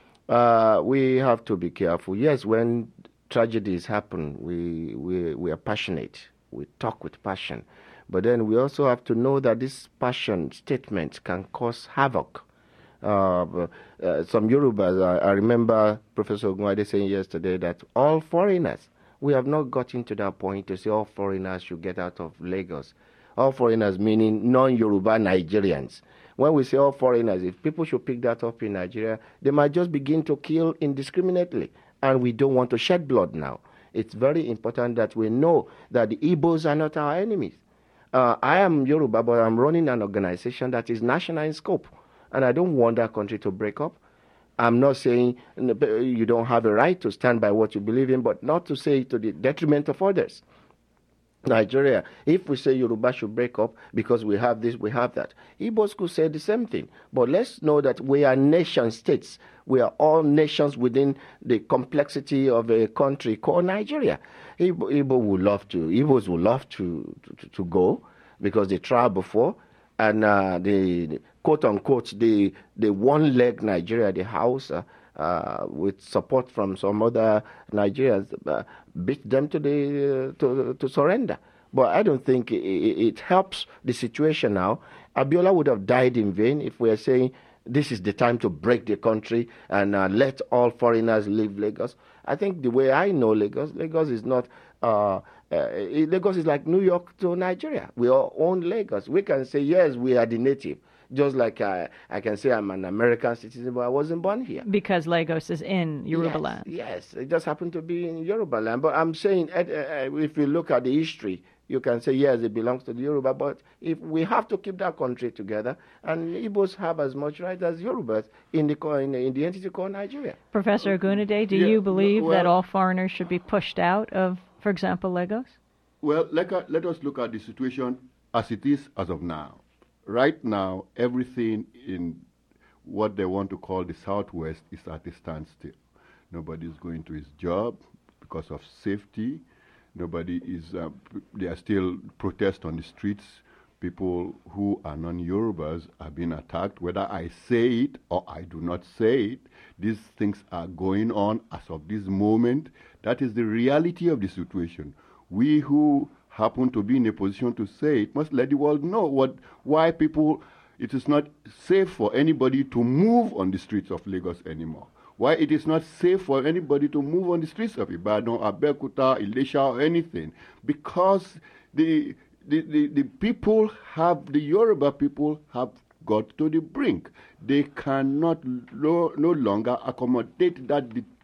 Uh, we have to be careful. Yes, when tragedies happen, we, we, we are passionate. We talk with passion. But then we also have to know that this passion statement can cause havoc. Uh, uh, some Yorubas, I, I remember Professor Ogunwade saying yesterday that all foreigners, we have not gotten to that point to say all foreigners should get out of Lagos. All foreigners meaning non-Yoruba Nigerians. When we say all foreigners, if people should pick that up in Nigeria, they might just begin to kill indiscriminately. And we don't want to shed blood now. It's very important that we know that the Igbos are not our enemies. Uh, I am Yoruba, but I'm running an organization that is national in scope. And I don't want that country to break up. I'm not saying you don't have a right to stand by what you believe in, but not to say it to the detriment of others. Nigeria, if we say Yoruba should break up because we have this, we have that. Igbos could say the same thing. But let's know that we are nation states. We are all nations within the complexity of a country called Nigeria. Igbo, Igbo would love to, Igbos would love to, to, to go because they tried before. And uh, the quote unquote the the one leg Nigeria, the house, uh, uh, with support from some other Nigerians, uh, beat them to the uh, to to surrender. But I don't think it, it helps the situation now. Abiola would have died in vain if we are saying this is the time to break the country and uh, let all foreigners leave Lagos. I think the way I know Lagos, Lagos is not. Uh, Uh, Lagos is like New York to Nigeria. We all own Lagos. We can say, yes, we are the native. Just like I, I can say I'm an American citizen, but I wasn't born here. Because Lagos is in Yoruba yes, land. Yes, it just happened to be in Yoruba land. But I'm saying, uh, if you look at the history, you can say, yes, it belongs to the Yoruba. But if we have to keep that country together, and Igbos have as much right as Yorubas in the, in, in the entity called Nigeria. Professor Ogunade, do yeah, you believe well, that all foreigners should be pushed out of, for example, Lagos? Well, let, let us look at the situation as it is as of now. Right now, everything in what they want to call the Southwest is at a standstill. Nobody is going to his job because of safety. Nobody is, uh, they are still protests on the streets. People who are non-Yorubas are being attacked. Whether I say it or I do not say it, these things are going on as of this moment. That is the reality of the situation. We who happen to be in a position to say it must let the world know what, why people, it is not safe for anybody to move on the streets of Lagos anymore. Why it is not safe for anybody to move on the streets of Ibadan, Abeokuta, Ilesha, or anything. Because the, the, the, the people have, the Yoruba people have got to the brink. They cannot lo, no longer accommodate that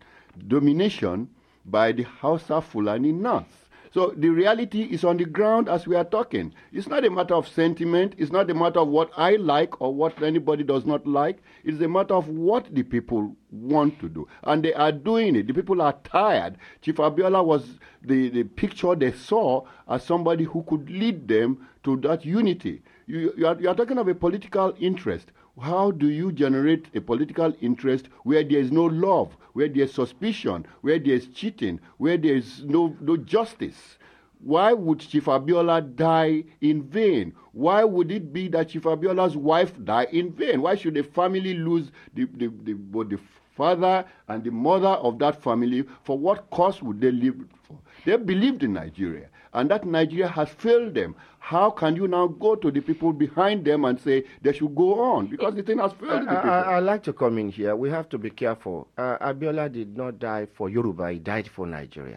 domination by the Hausa Fulani North. So the reality is on the ground as we are talking. It's not a matter of sentiment. It's not a matter of what I like or what anybody does not like. It's a matter of what the people want to do. And they are doing it. The people are tired. Chief Abiola was the, the picture they saw as somebody who could lead them to that unity. You, you, are, you are talking of a political interest. How do you generate a political interest where there is no love, where there is suspicion, where there is cheating, where there is no, no justice? Why would Chief Abiola die in vain? Why would it be that Chief Abiola's wife die in vain? Why should a family lose the, the, the, both the father and the mother of that family? For what cause would they live for? They believed in Nigeria, and that Nigeria has failed them. How can you now go to the people behind them and say they should go on? Because the thing has failed the people. I, I, I like to come in here. We have to be careful. Uh, Abiola did not die for Yoruba. He died for Nigeria.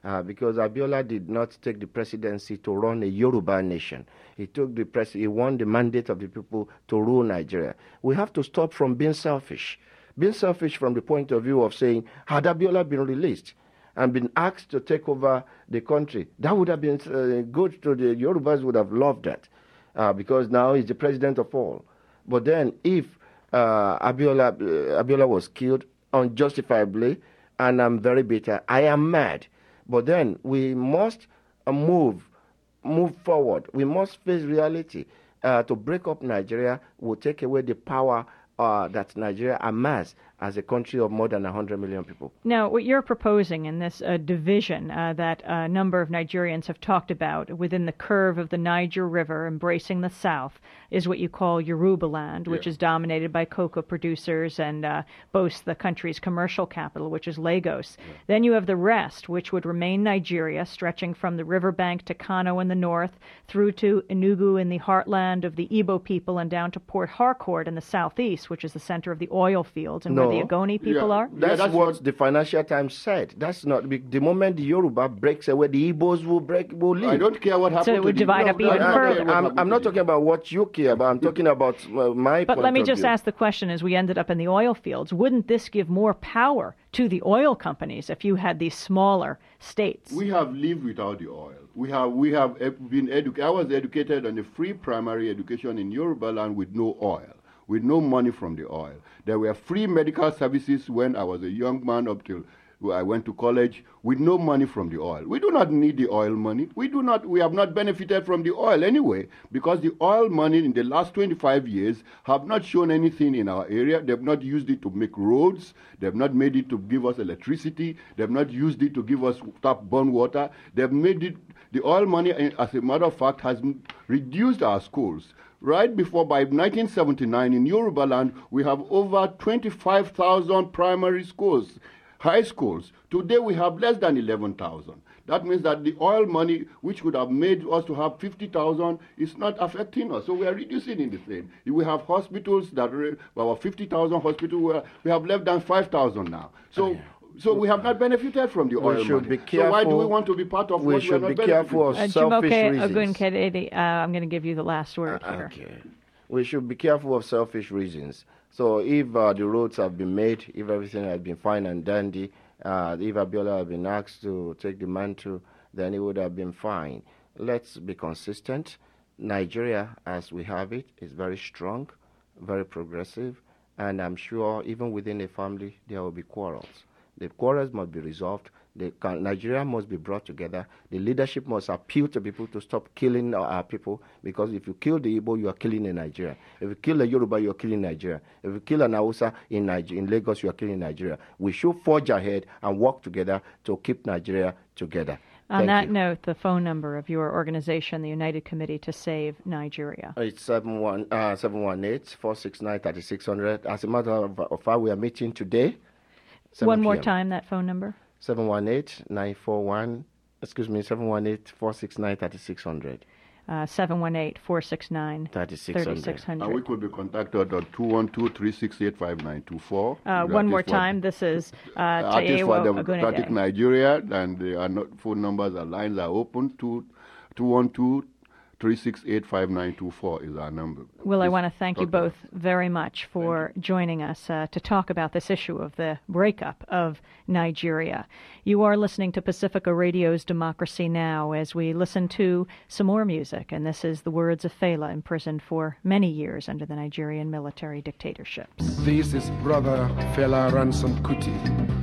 Uh, because Abiola did not take the presidency to run a Yoruba nation. He took the pres- he won the mandate of the people to rule Nigeria. We have to stop from being selfish. Being selfish from the point of view of saying, had Abiola been released and been asked to take over the country, that would have been uh, good to the Yorubas, would have loved that, uh, because now he's the president of all. But then if uh, Abiola, uh, Abiola was killed unjustifiably, and I'm very bitter, I am mad. But then we must uh, move, move forward. We must face reality. Uh, to break up Nigeria will take away the power uh, that Nigeria amassed as a country of more than one hundred million people. Now, what you're proposing in this uh, division uh, that a number of Nigerians have talked about within the curve of the Niger River embracing the south is what you call Yoruba land, which Yeah. is dominated by cocoa producers and uh, boasts the country's commercial capital, which is Lagos. Yeah. Then you have the rest, which would remain Nigeria, stretching from the riverbank to Kano in the north, through to Enugu in the heartland of the Igbo people, and down to Port Harcourt in the southeast, which is the center of the oil fields and No. where the Ogoni people Yeah. are. That's, Yeah, that's what, what- the Financial Times said. That's not the, the moment the Yoruba breaks away, the Igbos will break, will leave. I don't care what happened. it to would the- divide no, up no, even I don't further. care what I'm, happened I'm to not the- talking about what you care about. I'm talking about uh, my But point let me of just view. ask the question as we ended up in the oil fields. Wouldn't this give more power to the oil companies if you had these smaller states? We have lived without the oil. We have we have eh, been educated. I was educated on a free primary education in Yoruba land with no oil, with no money from the oil. There were free medical services when I was a young man up till I went to college with no money from the oil. We do not need the oil money. We do not. We have not benefited from the oil anyway, because the oil money in the last twenty-five years have not shown anything in our area. They've not used it to make roads. They've not made it to give us electricity. They've not used it to give us tap-borne water. They've made it. The oil money, as a matter of fact, has reduced our schools. Right before, by nineteen seventy-nine, in Yoruba land, we have over twenty-five thousand primary schools, high schools. Today we have less than eleven thousand. That means that the oil money, which would have made us to have fifty thousand, is not affecting us. So we are reducing in the same. We have hospitals that are, our fifty thousand hospitals, we have less than five thousand now. So. So we have not benefited from the oil We should money. be careful. So why do we want to be part of We what should we are be not careful of benefiting? Uh, selfish Jumoke reasons. Ogunkedede, uh, I'm going to give you the last word Uh, here. Okay. We should be careful of selfish reasons. So if uh, the roads have been made, if everything has been fine and dandy, uh, if Abiola had been asked to take the mantle, then it would have been fine. Let's be consistent. Nigeria, as we have it, is very strong, very progressive, and I'm sure even within a family there will be quarrels. The quarrels must be resolved. The, Nigeria must be brought together. The leadership must appeal to people to stop killing our, our people, because if you kill the Igbo, you are killing a Nigeria. If you kill a Yoruba, you are killing Nigeria. If you kill an Hausa in, Niger- in Lagos, you are killing Nigeria. We should forge ahead and work together to keep Nigeria together. On Thank that you. note, the phone number of your organization, the United Committee to Save Nigeria. It's seven one eight, four six nine, three six zero zero. As a matter of, of fact, we are meeting today. One more p m time, that phone number. seven one eight, nine four one, excuse me, seven one eight, four six nine, three six zero zero. Uh, seven one eight, four six nine, thirty-six hundred. thirty-six And we hundred. could be contacted on two one two, three six eight, five nine two four. Uh, one more time, this is uh, Artists for Tayewo Democratic Ogunade. Nigeria, and the uh, no- phone numbers and lines are open. two one two, three six eight, five nine two four is our number. Will, I Please want to thank you talk to both us. very much for joining us uh, to talk about this issue of the breakup of Nigeria. You are listening to Pacifica Radio's Democracy Now! As we listen to some more music, and this is the words of Fela, imprisoned for many years under the Nigerian military dictatorships. This is Brother Fela Ransom Kuti.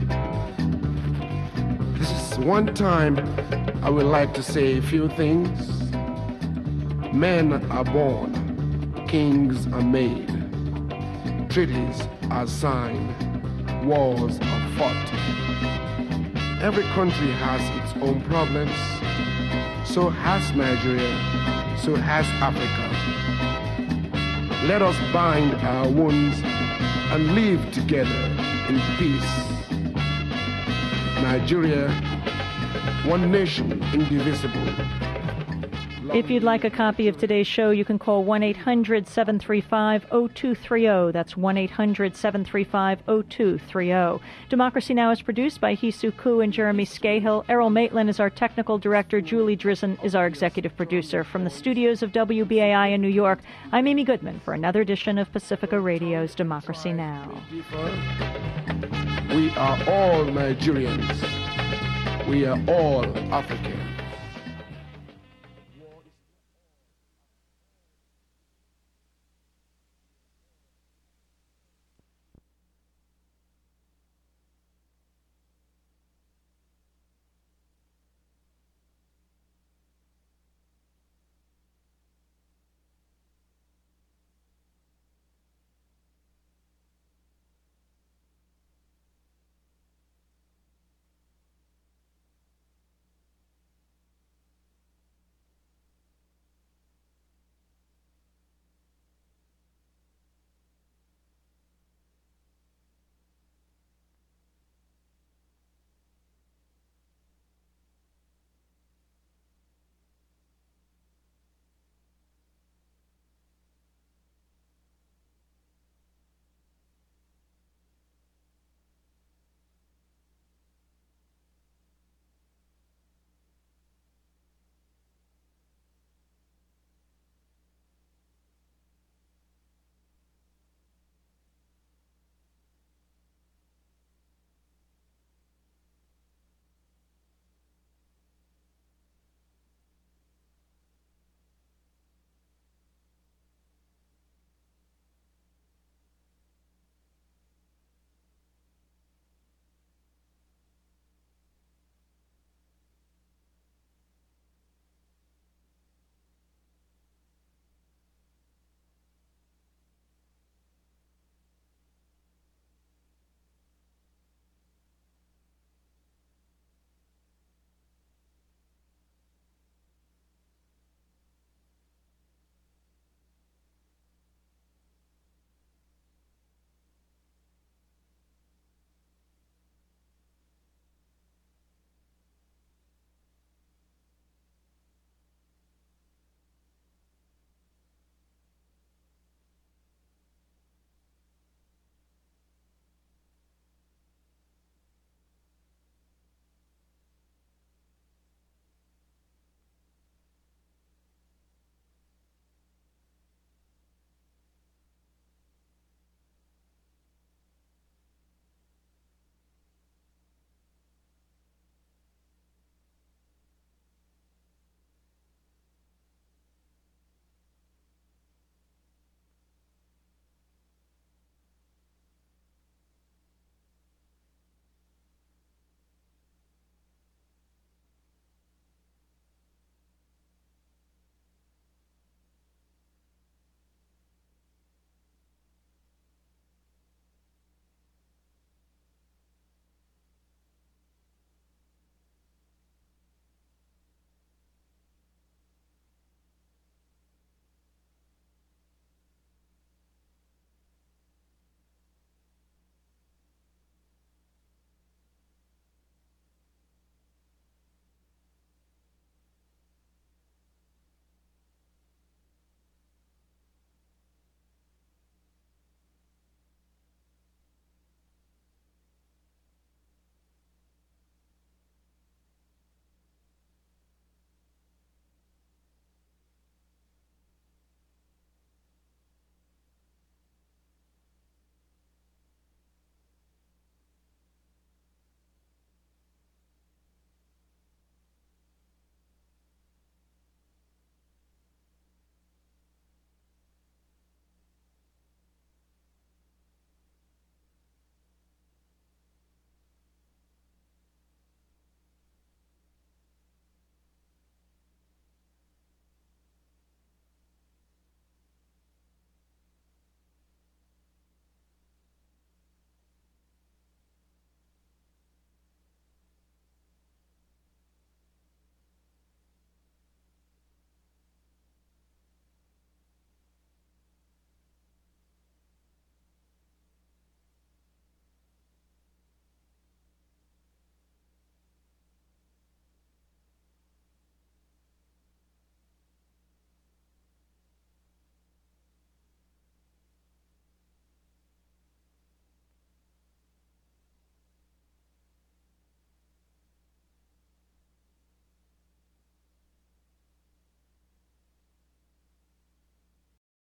This is one time I would like to say a few things. Men are born, kings are made, treaties are signed, wars are fought. Every country has its own problems. So has Nigeria, so has Africa. Let us bind our wounds and live together in peace. Nigeria, one nation, indivisible. If you'd like a copy of today's show, you can call one eight hundred seven three five oh two three oh. That's one eight hundred seven three five oh two three oh. Democracy Now! Is produced by Hisu Ku and Jeremy Scahill. Errol Maitland is our technical director. Julie Drizzen is our executive producer. From the studios of W B A I in New York, I'm Amy Goodman for another edition of Pacifica Radio's Democracy Now! We are all Nigerians. We are all African.